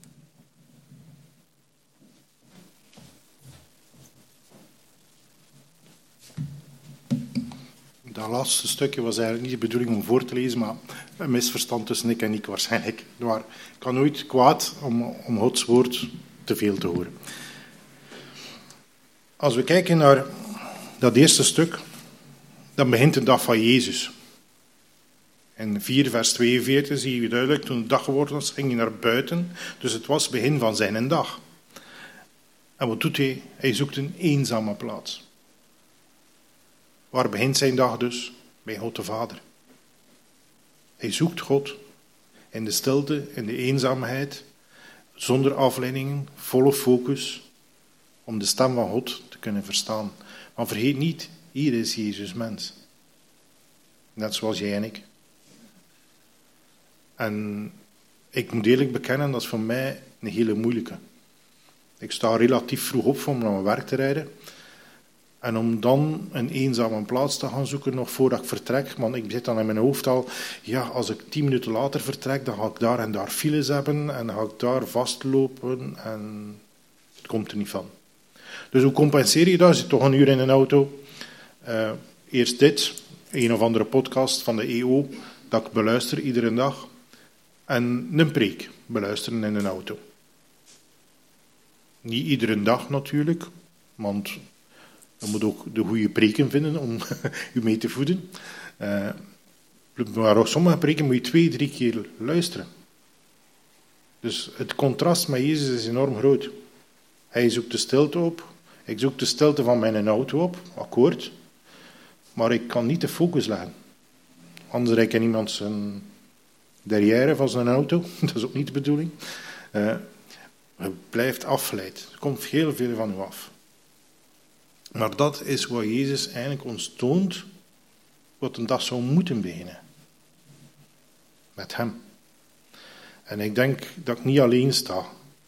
S5: Dat laatste stukje was eigenlijk niet de bedoeling om voor te lezen, maar een misverstand tussen ik en Nick waarschijnlijk. Maar ik kan nooit kwaad om Gods woord te veel te horen. Als we kijken naar dat eerste stuk, dan begint de dag van Jezus. In 4 vers 42 zie je duidelijk, toen de dag geworden was, ging hij naar buiten. Dus het was het begin van zijn dag. En wat doet hij? Hij zoekt een eenzame plaats. Waar begint zijn dag dus? Bij God de Vader. Hij zoekt God in de stilte, in de eenzaamheid, zonder afleidingen, volle focus, om de stem van God te kunnen verstaan. Maar vergeet niet, hier is Jezus mens. Net zoals jij en ik. En ik moet eerlijk bekennen, dat is voor mij een hele moeilijke. Ik sta relatief vroeg op om naar mijn werk te rijden. En om dan een eenzame plaats te gaan zoeken, nog voordat ik vertrek. Want ik zit dan in mijn hoofd al, ja, als ik 10 minuten later vertrek, dan ga ik daar en daar files hebben. En dan ga ik daar vastlopen. En het komt er niet van. Dus hoe compenseer je dat? Je zit toch een uur in een auto. Eerst dit, een of andere podcast van de EO, dat ik beluister iedere dag. En een preek beluisteren in een auto. Niet iedere dag natuurlijk, want je moet ook de goede preken vinden om je mee te voeden. Maar ook sommige preken moet je 2-3 keer luisteren. Dus het contrast met Jezus is enorm groot. Hij zoekt de stilte op. Ik zoek de stilte van mijn auto op, akkoord. Maar ik kan niet de focus leggen. Anders rijdt iemand zijn derrière van zijn auto. Dat is ook niet de bedoeling. Je blijft afgeleid. Er komt heel veel van u af. Maar dat is wat Jezus eigenlijk ons toont, wat een dag zou moeten beginnen. Met hem. En ik denk dat ik niet alleen sta.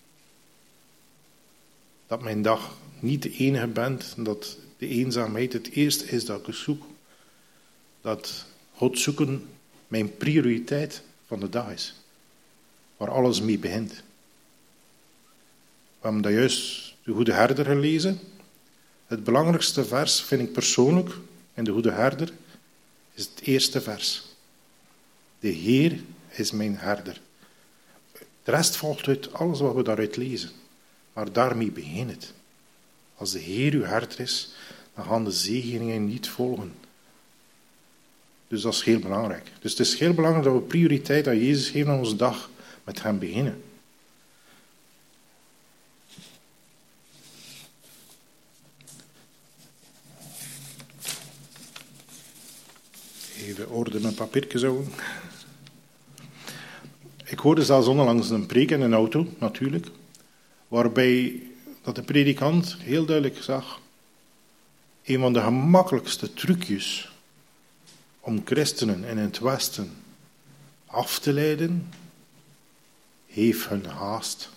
S5: Dat mijn dag niet de enige bent, dat de eenzaamheid het eerste is dat ik zoek. Dat God zoeken mijn prioriteit van de dag is. Waar alles mee begint. We hebben dat juist de Goede Herder gelezen. Het belangrijkste vers vind ik persoonlijk in de Goede Herder is het eerste vers. De Heer is mijn herder. De rest volgt uit alles wat we daaruit lezen. Maar daarmee begint het. Als de Heer uw herder is, dan gaan de zegeningen niet volgen. Dus dat is heel belangrijk. Dus het is heel belangrijk dat we prioriteit aan Jezus geven aan onze dag met hem beginnen. Even orde mijn papiertje zo. Ik hoorde zelfs onlangs een preek in een auto, natuurlijk, waarbij dat de predikant heel duidelijk zag, een van de gemakkelijkste trucjes om christenen in het Westen af te leiden, heeft hun haast.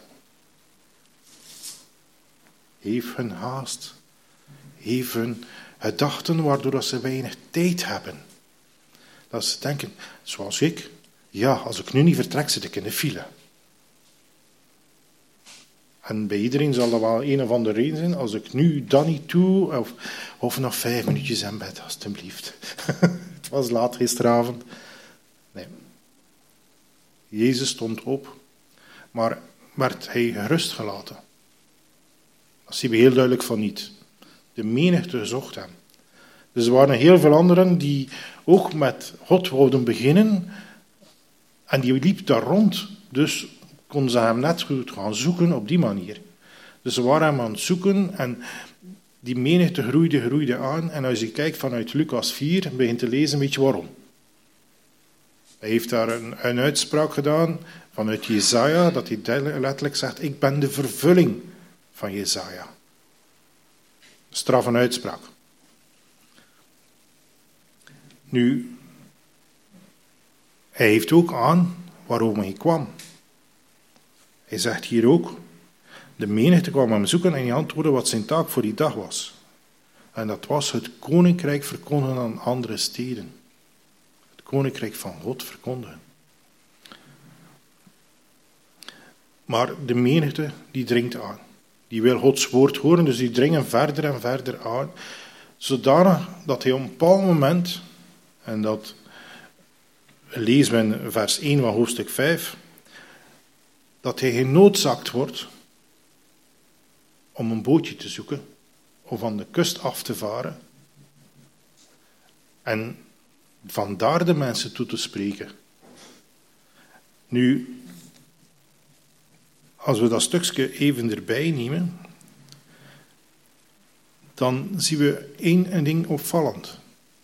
S5: Heeft hun haast. Heeft hun gedachten waardoor ze weinig tijd hebben. Dat ze denken, zoals ik, ja, als ik nu niet vertrek, zit ik in de file. En bij iedereen zal dat wel een of andere reden zijn. Als ik nu dat niet doe, of nog 5 minuutjes in bed, alstublieft. Het was laat gisteravond. Nee. Jezus stond op, maar werd hij gerustgelaten. Dat zien we heel duidelijk van niet. De menigte zocht hem. Dus er waren heel veel anderen die ook met God wilden beginnen. En die liep daar rond. Dus konden ze hem net goed gaan zoeken op die manier. Dus ze waren hem aan het zoeken. En die menigte groeide aan. En als je kijkt vanuit Lucas 4 en begint te lezen, weet je waarom. Hij heeft daar een uitspraak gedaan vanuit Jesaja, dat hij letterlijk zegt, ik ben de vervulling van Jesaja. Straf een uitspraak. Nu, hij heeft ook aan waarom hij kwam. Hij zegt hier ook, de menigte kwam hem zoeken en hij antwoordde wat zijn taak voor die dag was. En dat was het koninkrijk verkondigen aan andere steden. Het koninkrijk van God verkondigen. Maar de menigte, die dringt aan. Die wil Gods woord horen, dus die dringen verder en verder aan. Zodanig dat hij op een bepaald moment, en dat lezen we in vers 1 van hoofdstuk 5, dat hij genoodzaakt wordt om een bootje te zoeken of van de kust af te varen en vandaar de mensen toe te spreken. Nu, als we dat stukje even erbij nemen, dan zien we één ding opvallend.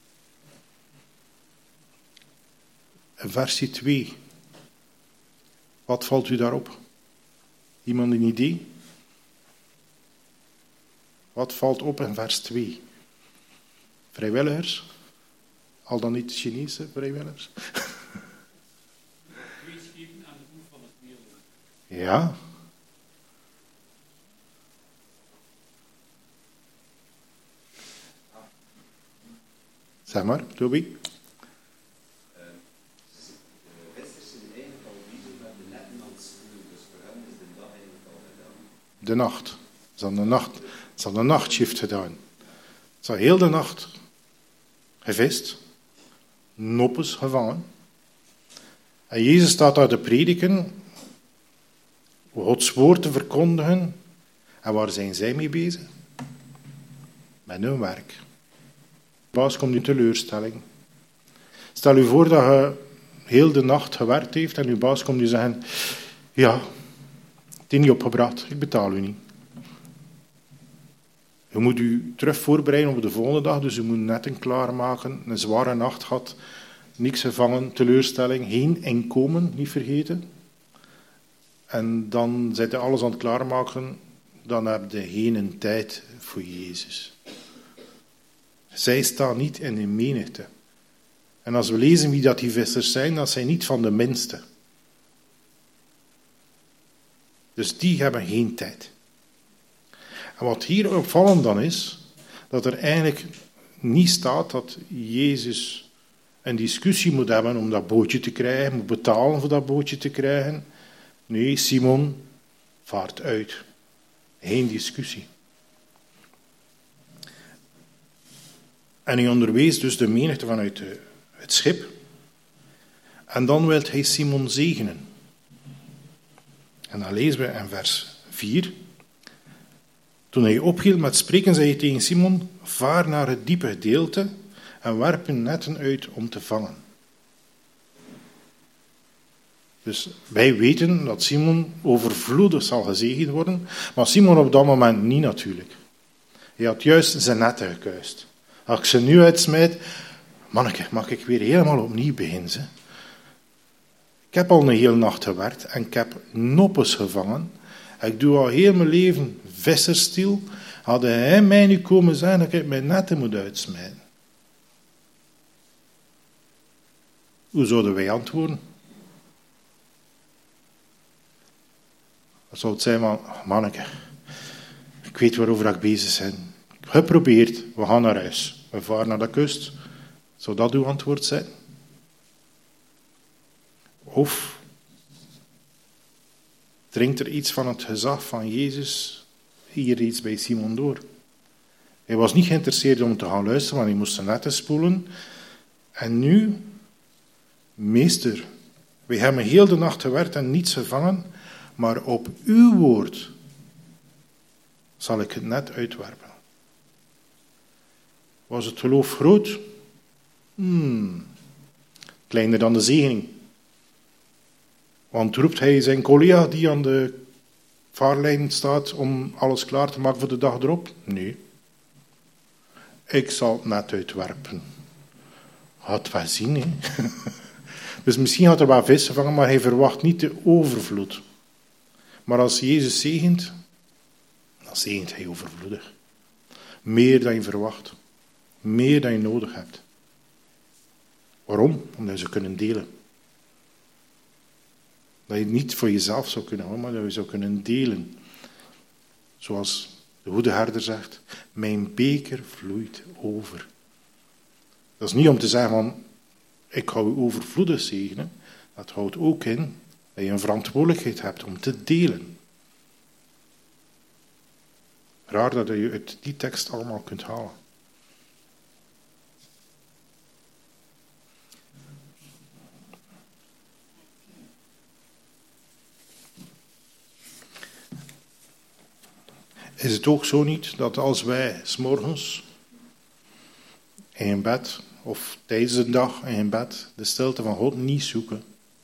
S5: Versie 2. Wat valt u daarop? Iemand een idee? Wat valt op in vers 2? Vrijwilligers? Al dan niet Chinese vrijwilligers? Ja. Zeg maar, Toby. De nacht. Ze hadden een nachtshift gedaan. Ze hadden heel de nacht gevist, noppes gevangen. En Jezus staat daar te prediken, Gods woord te verkondigen. En waar zijn zij mee bezig? Met hun werk. Baas komt in teleurstelling. Stel u voor dat je heel de nacht gewerkt heeft en uw baas komt u zeggen, ja, het is niet opgebracht, ik betaal u niet. Je moet u terug voorbereiden op de volgende dag, dus u moet netten klaarmaken, een zware nacht gehad, niks gevangen, teleurstelling, geen inkomen, niet vergeten. En dan zit je alles aan het klaarmaken, dan heb je geen tijd voor Jezus. Zij staan niet in de menigte. En als we lezen wie dat die vissers zijn, dat zijn niet van de minste. Dus die hebben geen tijd. En wat hier opvallend dan is, dat er eigenlijk niet staat dat Jezus een discussie moet hebben om dat bootje te krijgen, moet betalen voor dat bootje te krijgen. Nee, Simon vaart uit. Geen discussie. En hij onderwees dus de menigte vanuit het schip. En dan wil hij Simon zegenen. En dan lezen we in vers 4. Toen hij ophield met spreken, zei hij tegen Simon, vaar naar het diepe gedeelte en werp hun netten uit om te vangen. Dus wij weten dat Simon overvloedig zal gezegend worden, maar Simon op dat moment niet natuurlijk. Hij had juist zijn netten gekuist. Als ik ze nu uitsmijt, manneke, mag ik weer helemaal opnieuw beginnen. Ze? Ik heb al een hele nacht gewerkt en ik heb noppes gevangen. Ik doe al heel mijn leven visserstiel. Had hij mij nu komen zeggen dat ik mijn netten moet uitsmijten. Hoe zouden wij antwoorden? Dan zou het zijn van, manneke, ik weet waarover ik bezig ben. Geprobeerd, we gaan naar huis. We varen naar de kust. Zou dat uw antwoord zijn? Of dringt er iets van het gezag van Jezus hier iets bij Simon door? Hij was niet geïnteresseerd om te gaan luisteren, want hij moest zijn netten spoelen. En nu, meester, wij hebben heel de nacht gewerkt en niets gevangen, maar op uw woord zal ik het net uitwerpen. Was het geloof groot? Kleiner dan de zegening. Want roept hij zijn collega die aan de vaarlijn staat om alles klaar te maken voor de dag erop? Nee. ik zal het net uitwerpen. Gaat wel zien, hè. Dus misschien had er wel vis gevangen, maar hij verwacht niet de overvloed. Maar als Jezus zegent, dan zegent hij overvloedig. Meer dan je verwacht. Meer dan je nodig hebt. Waarom? Omdat je ze kunnen delen. Dat je het niet voor jezelf zou kunnen houden, maar dat je zou kunnen delen. Zoals de goede herder zegt, mijn beker vloeit over. Dat is niet om te zeggen van, ik ga u overvloedig zegenen. Dat houdt ook in dat je een verantwoordelijkheid hebt om te delen. Raar dat je uit die tekst allemaal kunt halen. Is het ook zo niet dat als wij 's morgens in bed of tijdens de dag in bed de stilte van God niet zoeken,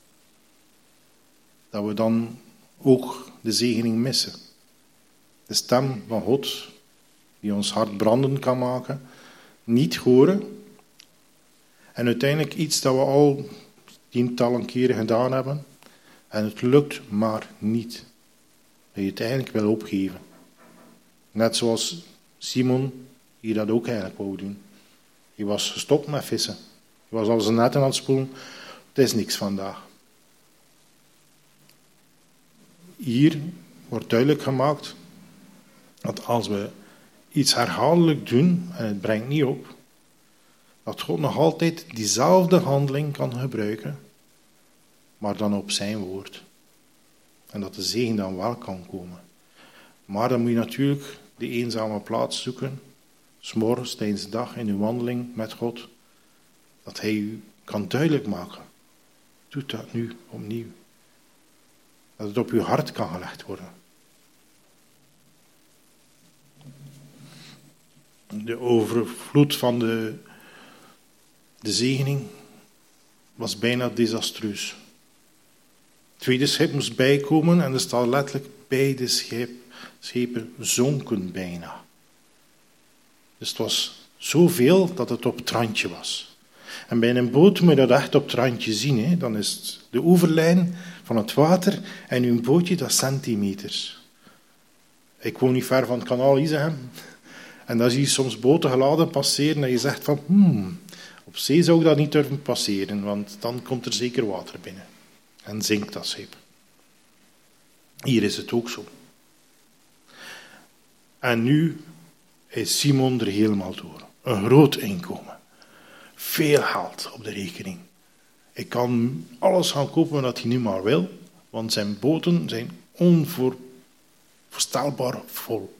S5: dat we dan ook de zegening missen? De stem van God, die ons hart branden kan maken, niet horen en uiteindelijk iets dat we al tientallen keren gedaan hebben en het lukt maar niet. Dat je het eigenlijk wil opgeven. Net zoals Simon hier dat ook eigenlijk wou doen. Hij was gestopt met vissen. Hij was al zijn netten aan het spoelen. Het is niks vandaag. Hier wordt duidelijk gemaakt dat als we iets herhaaldelijk doen en het brengt niet op, dat God nog altijd diezelfde handeling kan gebruiken, maar dan op zijn woord. En dat de zegen dan wel kan komen. Maar dan moet je natuurlijk de eenzame plaats zoeken, 's morgens tijdens de dag in uw wandeling met God, dat hij u kan duidelijk maken. Doe dat nu opnieuw. Dat het op uw hart kan gelegd worden. De overvloed van de zegening was bijna desastreus. Het tweede schip moest bijkomen en er staat letterlijk beide schepen zonken bijna. Dus het was zoveel dat het op het randje was. En bij een boot moet je dat echt op het randje zien. Hè. Dan is het de oeverlijn van het water en uw bootje, dat centimeters. Ik woon niet ver van het kanaal Isegem. En dan zie je soms boten geladen passeren en je zegt van, op zee zou ik dat niet durven passeren, want dan komt er zeker water binnen. En zinkt dat schip. Hier is het ook zo. En nu is Simon er helemaal door. Een groot inkomen. Veel geld op de rekening. Ik kan alles gaan kopen wat hij nu maar wil, want zijn boten zijn onvoorstelbaar vol.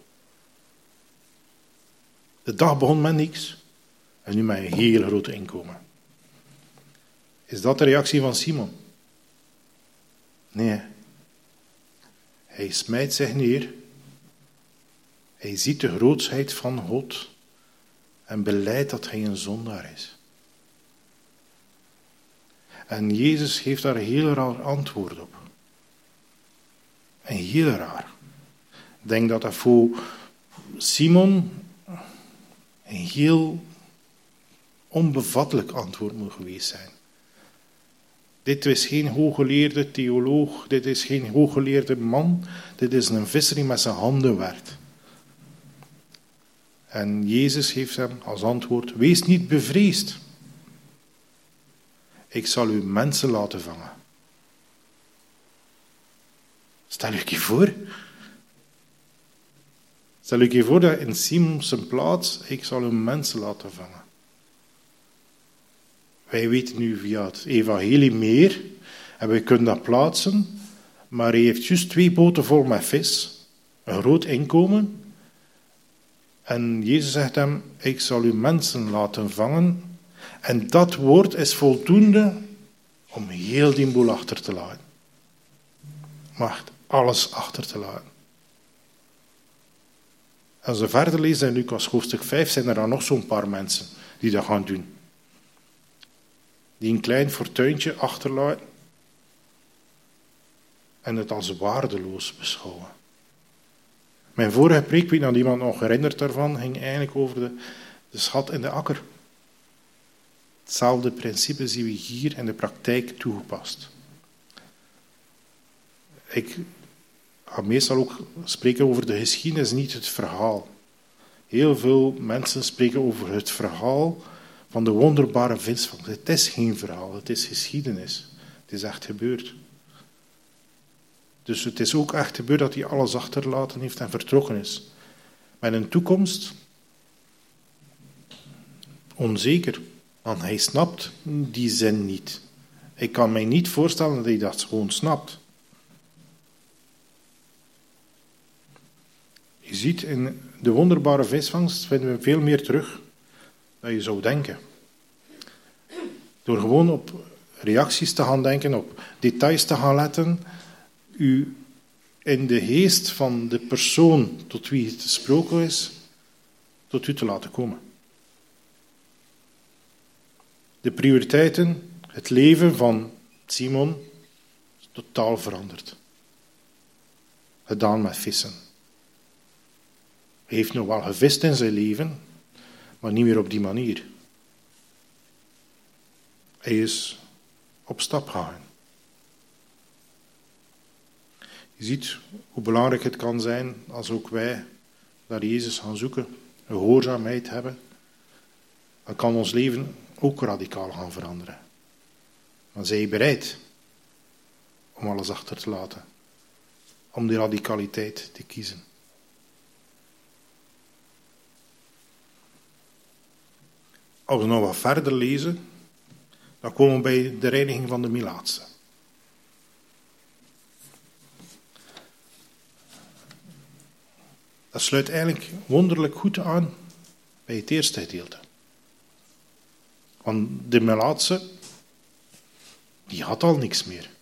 S5: De dag begon met niks en nu met een heel groot inkomen. Is dat de reactie van Simon? Nee. Hij smijt zich neer. Hij ziet de grootsheid van God en belijdt dat hij een zondaar is. En Jezus geeft daar een heel raar antwoord op. Een heel raar. Ik denk dat dat voor Simon een heel onbevattelijk antwoord moet geweest zijn. Dit is geen hooggeleerde theoloog, dit is geen hooggeleerde man, dit is een visser die met zijn handen werkt. En Jezus geeft hem als antwoord, wees niet bevreesd. Ik zal u mensen laten vangen. Stel u je voor. Stel u je voor dat in Simons plaats, ik zal u mensen laten vangen. Wij weten nu via het evangelie meer en wij kunnen dat plaatsen, maar hij heeft juist 2 boten vol met vis, een groot inkomen. En Jezus zegt hem, ik zal u mensen laten vangen. En dat woord is voldoende om heel die boel achter te laten. Maar alles achter te laten. Als we verder lezen in Lucas hoofdstuk 5, zijn er dan nog zo'n paar mensen die dat gaan doen. Die een klein fortuintje achterlaten en het als waardeloos beschouwen. Mijn vorige preek, wie nou iemand nog herinnert daarvan, ging eigenlijk over de schat in de akker. Hetzelfde principe zien we hier in de praktijk toegepast. Ik ga meestal ook spreken over de geschiedenis, niet het verhaal. Heel veel mensen spreken over het verhaal van de wonderbare visvangst. Het is geen verhaal, het is geschiedenis. Het is echt gebeurd. Dus het is ook echt gebeurd dat hij alles achtergelaten heeft en vertrokken is. Met een toekomst onzeker, want hij snapt die zin niet. Ik kan mij niet voorstellen dat hij dat gewoon snapt. Je ziet in de wonderbare visvangst vinden we veel meer terug dan je zou denken. Door gewoon op reacties te gaan denken, op details te gaan letten, u in de geest van de persoon tot wie het gesproken is, tot u te laten komen. De prioriteiten, het leven van Simon, is totaal veranderd. Gedaan met vissen. Hij heeft nog wel gevist in zijn leven, maar niet meer op die manier. Hij is op stap gegaan. Je ziet hoe belangrijk het kan zijn als ook wij naar Jezus gaan zoeken, een gehoorzaamheid hebben. Dan kan ons leven ook radicaal gaan veranderen. Maar zijn je bereid om alles achter te laten? Om die radicaliteit te kiezen? Als we nog wat verder lezen, dan komen we bij de reiniging van de Melaatse. Dat sluit eigenlijk wonderlijk goed aan bij het eerste gedeelte. Want de Melaatse, die had al niks meer.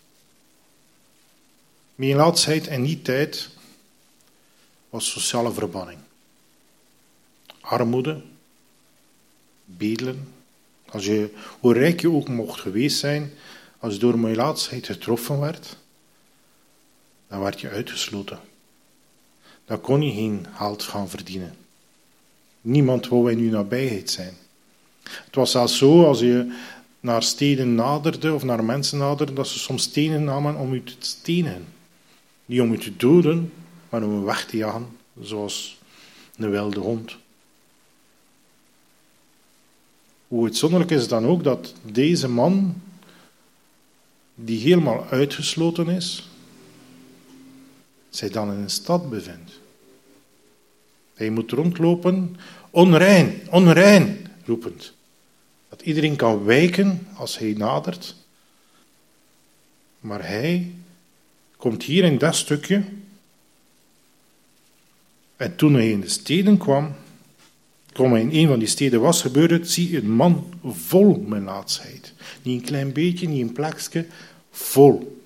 S5: Melaatsheid in die tijd was sociale verbanning. Armoede, bedelen. Hoe rijk je ook mocht geweest zijn, als je door melaatsheid getroffen werd, dan werd je uitgesloten. Dan kon je geen geld gaan verdienen. Niemand wou in je nabijheid zijn. Het was zelfs zo, als je naar steden naderde, of naar mensen naderde, dat ze soms stenen namen om je te stenen. Niet om je te doden, maar om je weg te jagen, zoals een wilde hond. Hoe uitzonderlijk is dan ook dat deze man, die helemaal uitgesloten is, zich dan in een stad bevindt. Hij moet rondlopen, onrein, onrein, roepend. Dat iedereen kan wijken als hij nadert. Maar hij komt hier in dat stukje. En toen hij in de steden kwam hij in een van die steden was gebeurd, zie je een man vol melaatsheid. Niet een klein beetje, niet een plekje, vol.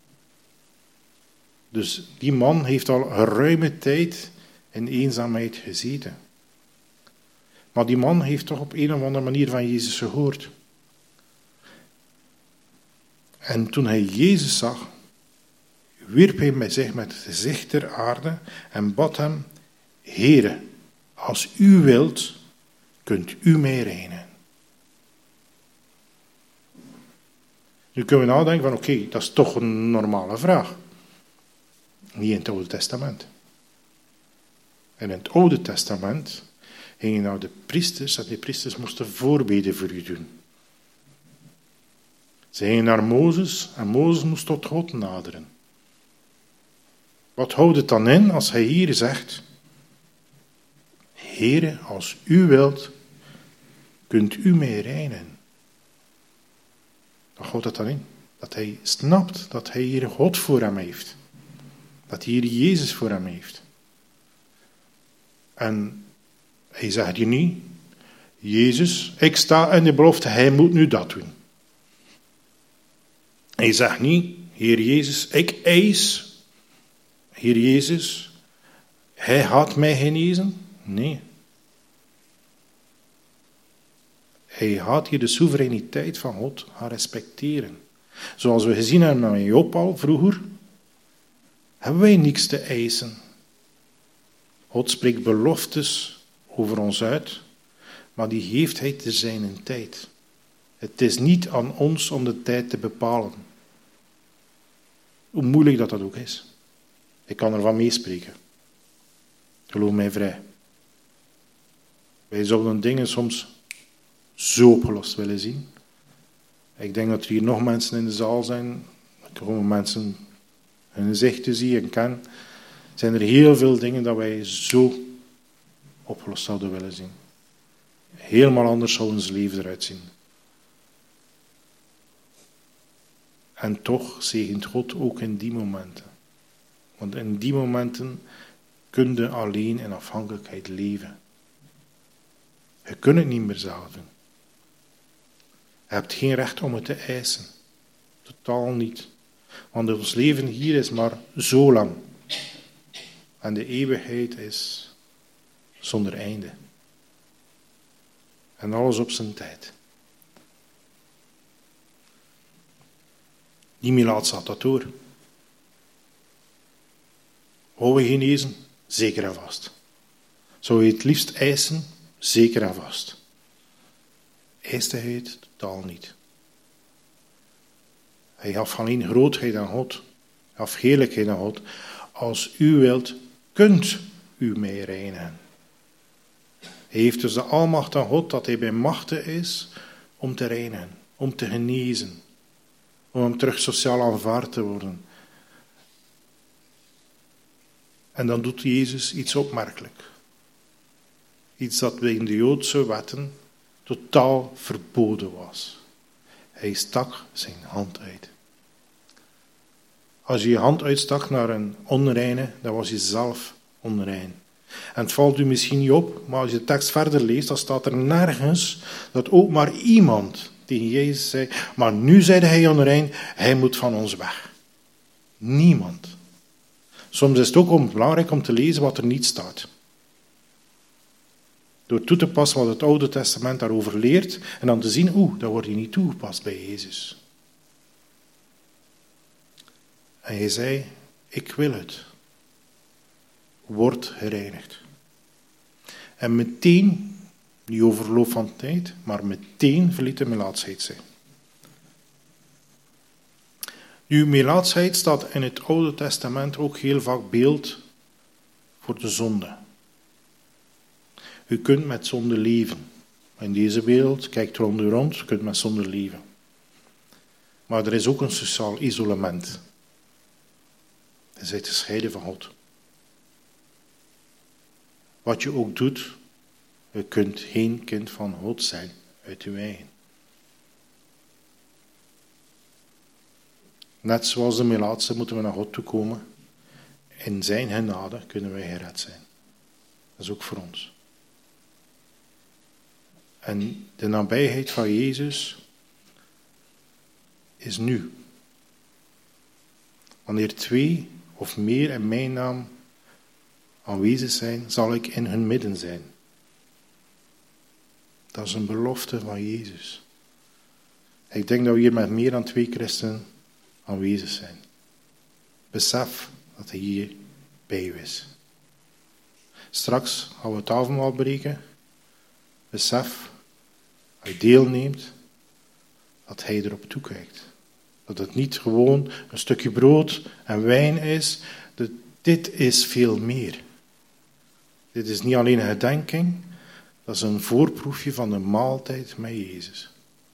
S5: Dus die man heeft al een ruime tijd in eenzaamheid gezeten. Maar die man heeft toch op een of andere manier van Jezus gehoord. En toen hij Jezus zag, wierp hij zich met het gezicht ter aarde en bad hem: Heere, als u wilt, kunt u mij reinigen. Nu kunnen we nadenken van oké, dat is toch een normale vraag. Niet in het Oude Testament. En in het Oude Testament gingen naar de priesters en die priesters moesten voorbeden voor u doen. Ze gingen naar Mozes en Mozes moest tot God naderen. Wat houdt het dan in als hij hier zegt: Heere, als u wilt, kunt u mij reinigen. Wat houdt dat dan in? Dat hij snapt dat hij hier God voor hem heeft. Dat hij hier Jezus voor hem heeft. En hij zegt hier niet: Jezus, ik sta in de belofte, hij moet nu dat doen. Hij zegt niet: Heer Jezus, ik eis, Heer Jezus, hij gaat mij genezen. Nee. Hij gaat hier de soevereiniteit van God gaan respecteren. Zoals we gezien hebben met Job al vroeger, hebben wij niks te eisen. God spreekt beloftes over ons uit, maar die geeft hij te zijn tijd. Het is niet aan ons om de tijd te bepalen. Hoe moeilijk dat ook is. Ik kan ervan meespreken. Geloof mij vrij. Wij zouden dingen soms zo opgelost willen zien. Ik denk dat er hier nog mensen in de zaal zijn. Ik gewoon mensen hun gezichten zie en ken. Zijn er heel veel dingen dat wij zo opgelost zouden willen zien. Helemaal anders zou ons leven eruit zien. En toch zegent God ook in die momenten. Want in die momenten kun je alleen in afhankelijkheid leven. Je kunt het niet meer zelf doen. Je hebt geen recht om het te eisen. Totaal niet. Want ons leven hier is maar zo lang. En de eeuwigheid is zonder einde. En alles op zijn tijd. Die Melaat zat dat door. Wou je genezen? Zeker en vast. Zou je het liefst eisen? Zeker en vast. Eiste hij het? Totaal niet. Hij gaf alleen grootheid aan God. Hij gaf heerlijkheid aan God. Als u wilt, kunt u mij reinigen. Hij heeft dus de almacht aan God dat hij bij machten is om te reinigen, om te genezen, om hem terug sociaal aanvaard te worden. En dan doet Jezus iets opmerkelijk. Iets dat in de Joodse wetten totaal verboden was. Hij stak zijn hand uit. Als je je hand uitstak naar een onreine, dan was je zelf onrein. En het valt u misschien niet op, maar als je de tekst verder leest, dan staat er nergens dat ook maar iemand tegen Jezus zei, maar nu zeide hij onrein, hij moet van ons weg. Niemand. Soms is het ook belangrijk om te lezen wat er niet staat. Door toe te passen wat het Oude Testament daarover leert, en dan te zien, dat wordt hier niet toegepast bij Jezus. En hij zei, ik wil het. Word gereinigd. En meteen, niet over verloop van tijd, maar meteen verliet de melaatsheid zij. Nu, melaatsheid staat in het Oude Testament ook heel vaak beeld voor de zonde. U kunt met zonde leven. In deze wereld, kijkt rond u rond, u kunt met zonde leven. Maar er is ook een sociaal isolement. Je bent gescheiden van God. Wat je ook doet, je kunt geen kind van God zijn uit uw eigen. Net zoals de melaatse moeten we naar God toe komen. In zijn genade kunnen wij gered zijn. Dat is ook voor ons. En de nabijheid van Jezus is nu. Wanneer 2 of meer in mijn naam aanwezig zijn, zal ik in hun midden zijn. Dat is een belofte van Jezus. Ik denk dat we hier met meer dan 2 christenen aanwezig zijn. Besef dat hij hier bij u is. Straks gaan we het avondmaal breken. Besef, als je deelneemt, dat hij erop toekijkt. Dat het niet gewoon een stukje brood en wijn is. Dit is veel meer. Dit is niet alleen een gedenking, dat is een voorproefje van de maaltijd met Jezus.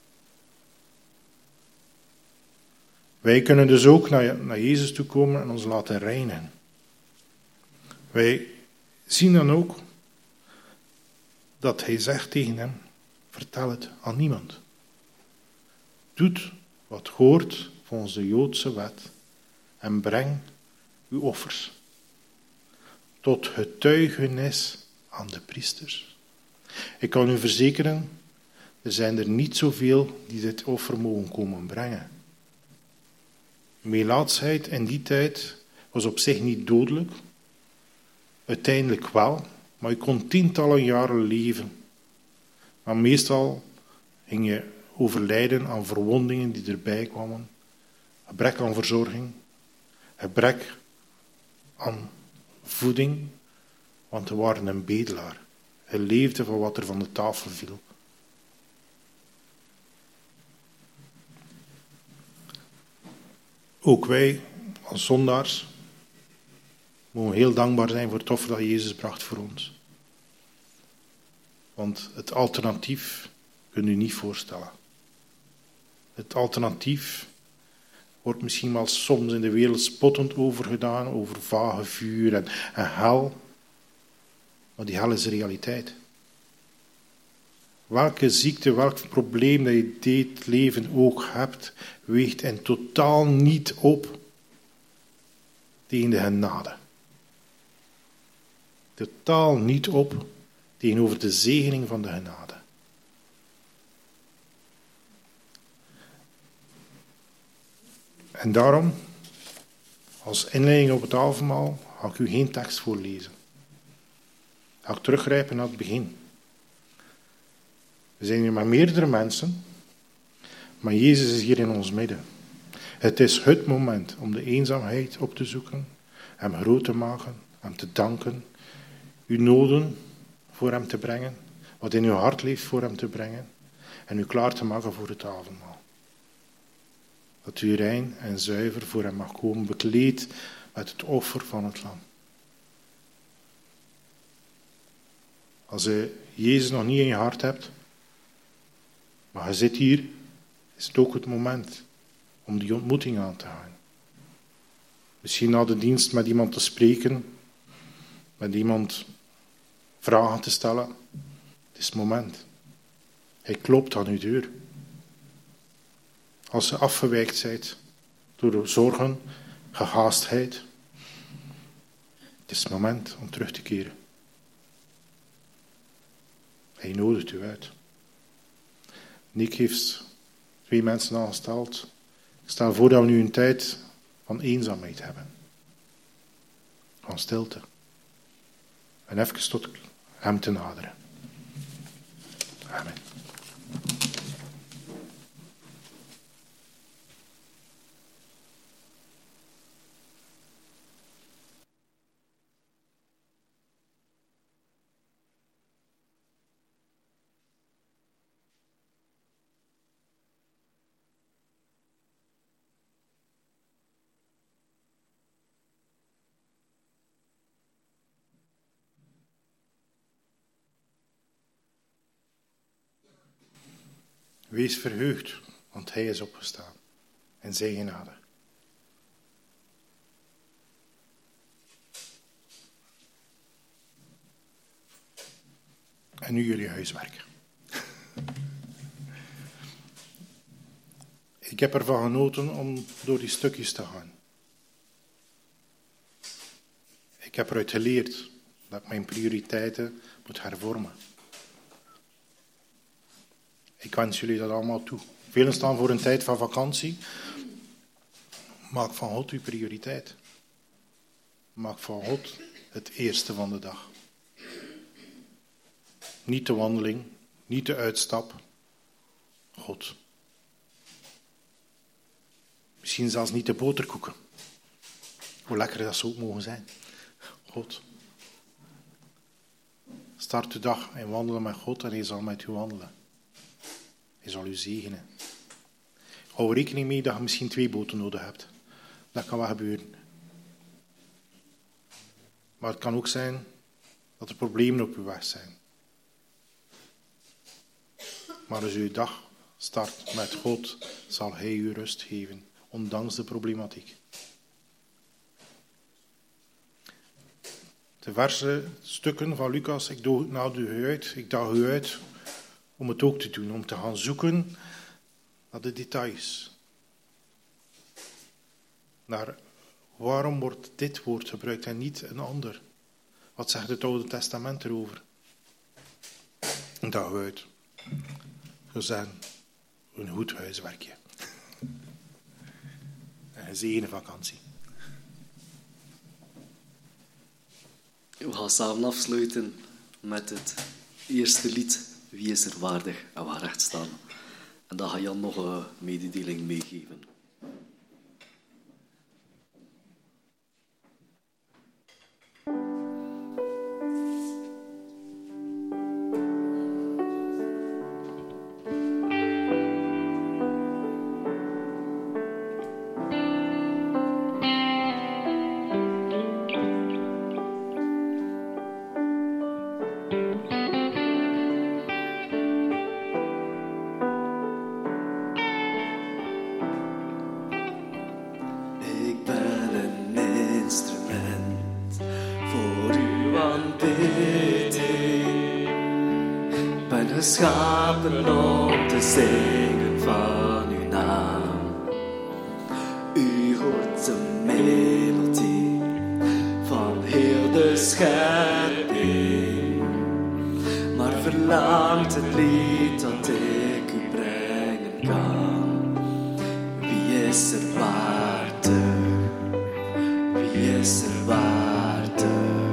S5: Wij kunnen dus ook naar Jezus toe komen en ons laten reinigen. Wij zien dan ook dat hij zegt tegen hem, vertel het aan niemand. Doet wat hoort volgens de Joodse wet en breng uw offers. Tot getuigenis aan de priesters. Ik kan u verzekeren, er zijn er niet zoveel die dit offer mogen komen brengen. Melaatsheid in die tijd was op zich niet dodelijk. Uiteindelijk wel, maar je kon tientallen jaren leven. Maar meestal ging je overlijden aan verwondingen die erbij kwamen. Gebrek aan verzorging. Gebrek aan voeding. Want er waren een bedelaar. Hij leefde van wat er van de tafel viel. Ook wij, als zondaars, mogen heel dankbaar zijn voor het offer dat Jezus bracht voor ons. Want het alternatief kunt u niet voorstellen. Het alternatief wordt misschien wel soms in de wereld spottend overgedaan, over vage vuur en hel. Maar die hel is de realiteit. Welke ziekte, welk probleem dat je in dit leven ook hebt, weegt in totaal niet op tegen de genade. Totaal niet op tegenover de zegening van de genade. En daarom, als inleiding op het avondmaal, ga ik u geen tekst voorlezen. Ga ik teruggrijpen naar het begin. We zijn hier met meerdere mensen, maar Jezus is hier in ons midden. Het is het moment om de eenzaamheid op te zoeken, hem groot te maken, hem te danken, uw noden voor hem te brengen, wat in uw hart leeft voor hem te brengen en u klaar te maken voor het avondmaal. Dat u rein en zuiver voor hem mag komen, bekleed met het offer van het lam. Als je Jezus nog niet in je hart hebt, maar je zit hier, is het ook het moment om die ontmoeting aan te gaan. Misschien na de dienst met iemand te spreken, met iemand vragen te stellen. Het is het moment. Hij klopt aan uw deur. Als je afgewijkt bent door zorgen, gehaastheid, het is het moment om terug te keren. Hij nodigt u uit. Nick heeft 2 mensen aangesteld. Ik stel voor dat we nu een tijd van eenzaamheid hebben. Van stilte. En even tot hem te naderen. Amen. Wees verheugd, want hij is opgestaan. En zijn genade. En nu jullie huiswerk. Ik heb ervan genoten om door die stukjes te gaan. Ik heb eruit geleerd dat ik mijn prioriteiten moet hervormen. Ik wens jullie dat allemaal toe. Velen staan voor een tijd van vakantie. Maak van God uw prioriteit. Maak van God het eerste van de dag. Niet de wandeling, niet de uitstap. God. Misschien zelfs niet de boterkoeken. Hoe lekker dat ze ook mogen zijn. God. Start de dag en wandel met God en hij zal met u wandelen. Hij zal u zegenen. Hou rekening mee dat je misschien 2 boten nodig hebt. Dat kan wel gebeuren. Maar het kan ook zijn dat er problemen op uw weg zijn. Maar als u uw dag start met God, zal hij u rust geven, ondanks de problematiek. De verse stukken van Lucas, ik daag u uit om het ook te doen, om te gaan zoeken naar de details. Naar waarom wordt dit woord gebruikt en niet een ander? Wat zegt het Oude Testament erover? Daag u uit. Gezegd, een goed huiswerkje. En een gezegende vakantie.
S2: We gaan samen afsluiten met het eerste lied. Wie is er waardig en waar recht staan? En dan ga Jan nog een mededeling meegeven.
S3: geschapen om te zingen van uw naam. U hoort de melodie van heel de schepping, maar verlangt het lied dat ik u brengen kan. Wie is er waardig? Wie is er waardig?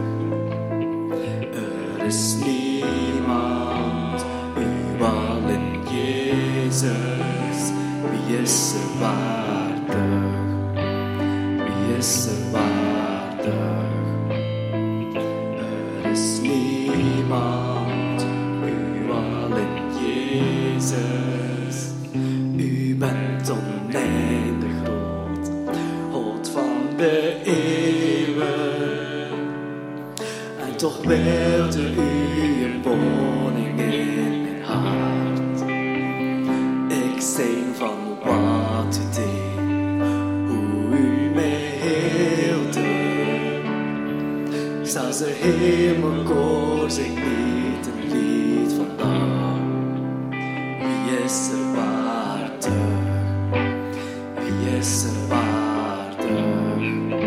S3: Er is niemand, u alleen Jezus. Wie is er waardig? Wie is er waardig? Er is niemand, u alleen Jezus. U bent oneindig groot, God van de eeuwen. En toch wilde u een woning in mijn hart. Ik zing van wat u deed, hoe u mij heelde. Zelfs de hemelkoor zingt niet een lied vandaag. Wie is er waardig? Wie is er waardig?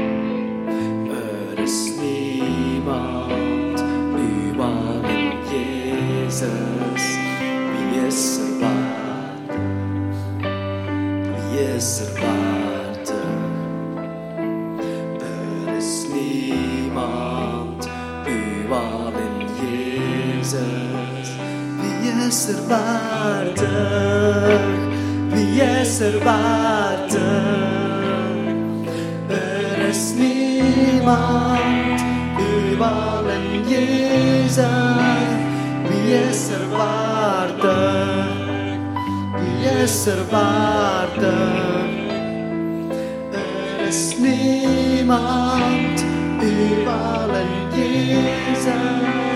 S3: Er is niemand, u alleen Jezus. Wie is er waardig? Wie is er waardig? Er is niemand, u alleen Jezus. Wie is er waardig? Wie is er waardig? Er is niemand, u alleen Jezus. Wie is er waardig? Wie is er waardig? Er is niemand, u alleen Jezus.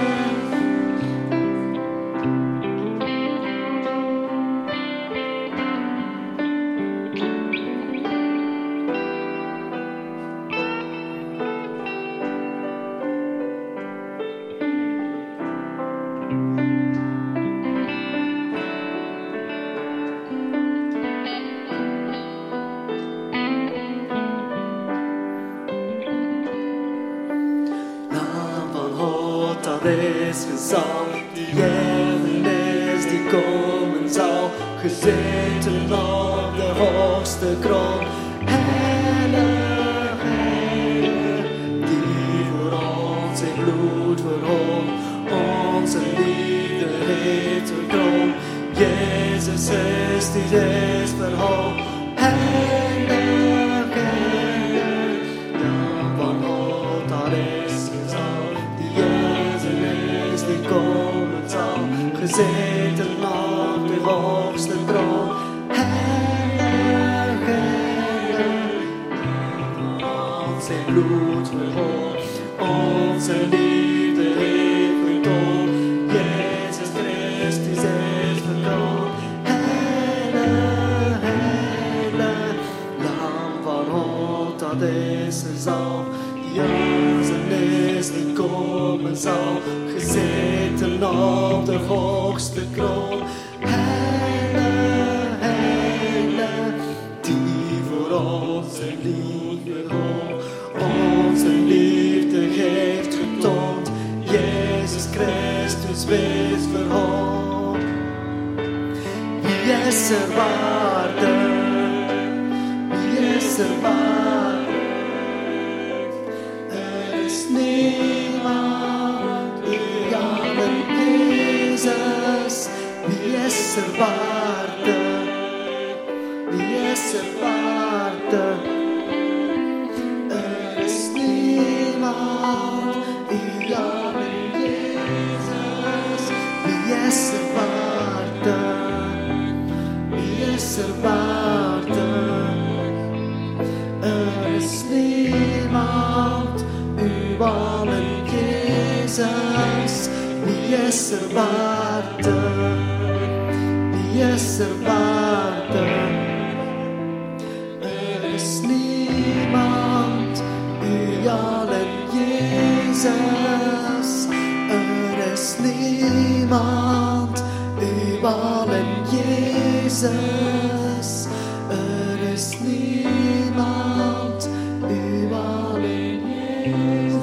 S3: Is gezalfd, die erfenis die komen zal, gezeten op de hoogste kroon. Heilig, heilig, die voor ons in bloed verhoogd, onze liefde heeft verkroond. Jezus is die is verhoogd. Heilig, heilig, dan van God dat is gezalfd, die die komen zal, gezeten op de hoogste troon. Heilig, heilig, ons in bloed verhoogd, onze liefde heeft vertoond. Jezus Christus is verkroond. Heilig, heilig, Lam van God dat is gezalfd, die onze is die komen zal, gezeten op de hoogste kroon. Heilig, heilig, die voor onze liefde hoog, onze liefde heeft getoond. Jezus Christus wees verhoogd. Wie is er waardig? Wie is er waardig? Er is niemand, u alleen Jezus. Wie is er waardig? Wie is er waardig? Er is niemand, u alleen Jezus. Wie is er waardig? Wie is er waardig? Er is niemand, u alleen Jezus. Wie is er waardig? Wie is er waardig? Er is niemand, u alleen Jezus. Er is niemand, evenwel in Jezus. Er is niemand, evenwel in Jezus.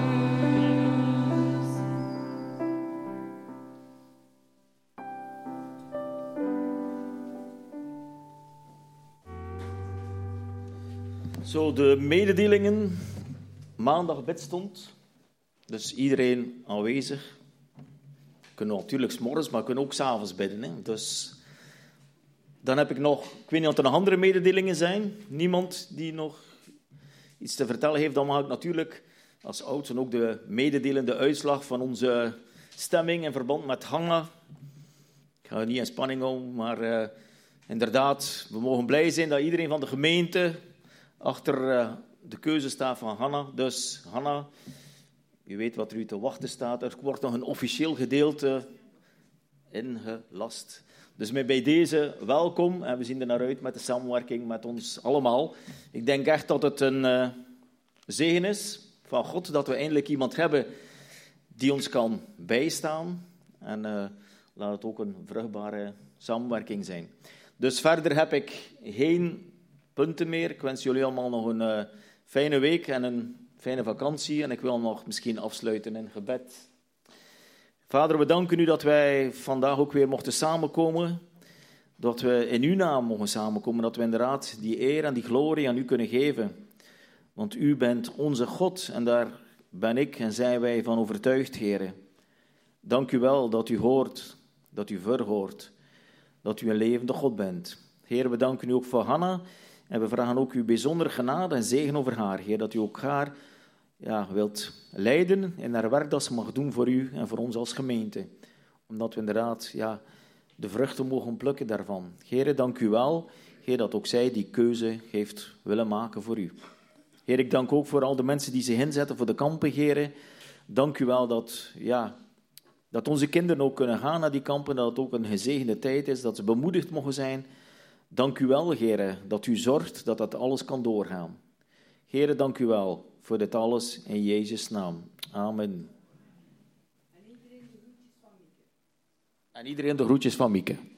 S6: Zo, de mededelingen. Maandag bidstond. Dus iedereen aanwezig. We kunnen natuurlijk 's morgens, maar we kunnen ook 's avonds bidden. Hè. Dus dan heb ik nog, ik weet niet of er nog andere mededelingen zijn. Niemand die nog iets te vertellen heeft. Dan mag ik natuurlijk als oudste ook de mededelende uitslag van onze stemming in verband met Hanna. Ik ga er niet in spanning om, maar inderdaad, we mogen blij zijn dat iedereen van de gemeente achter de keuze staat van Hanna. Dus Hanna, u weet wat er u te wachten staat. Er wordt nog een officieel gedeelte ingelast. Dus bij deze welkom en we zien er naar uit met de samenwerking met ons allemaal. Ik denk echt dat het een zegen is van God dat we eindelijk iemand hebben die ons kan bijstaan. En laat het ook een vruchtbare samenwerking zijn. Dus verder heb ik geen punten meer. Ik wens jullie allemaal nog een fijne week en een fijne vakantie. En ik wil nog misschien afsluiten in gebed. Vader, we danken u dat wij vandaag ook weer mochten samenkomen. Dat we in uw naam mogen samenkomen. Dat we inderdaad die eer en die glorie aan u kunnen geven. Want u bent onze God en daar ben ik en zijn wij van overtuigd, Heere. Dank u wel dat u hoort, dat u verhoort, dat u een levende God bent. Heer, we danken u ook voor Hanna en we vragen ook uw bijzondere genade en zegen over haar, Heer, dat u ook haar wilt leiden in haar werk dat ze mag doen voor u en voor ons als gemeente. Omdat we inderdaad de vruchten mogen plukken daarvan. Heer, dank u wel, Heer, dat ook zij die keuze heeft willen maken voor u. Heer, ik dank ook voor al de mensen die zich inzetten voor de kampen, Heer. Dank u wel dat onze kinderen ook kunnen gaan naar die kampen, dat het ook een gezegende tijd is, dat ze bemoedigd mogen zijn. Dank u wel, Heer, dat u zorgt dat dat alles kan doorgaan. Heer, dank u wel voor dit alles in Jezus' naam. Amen. En iedereen de groetjes van Mieke.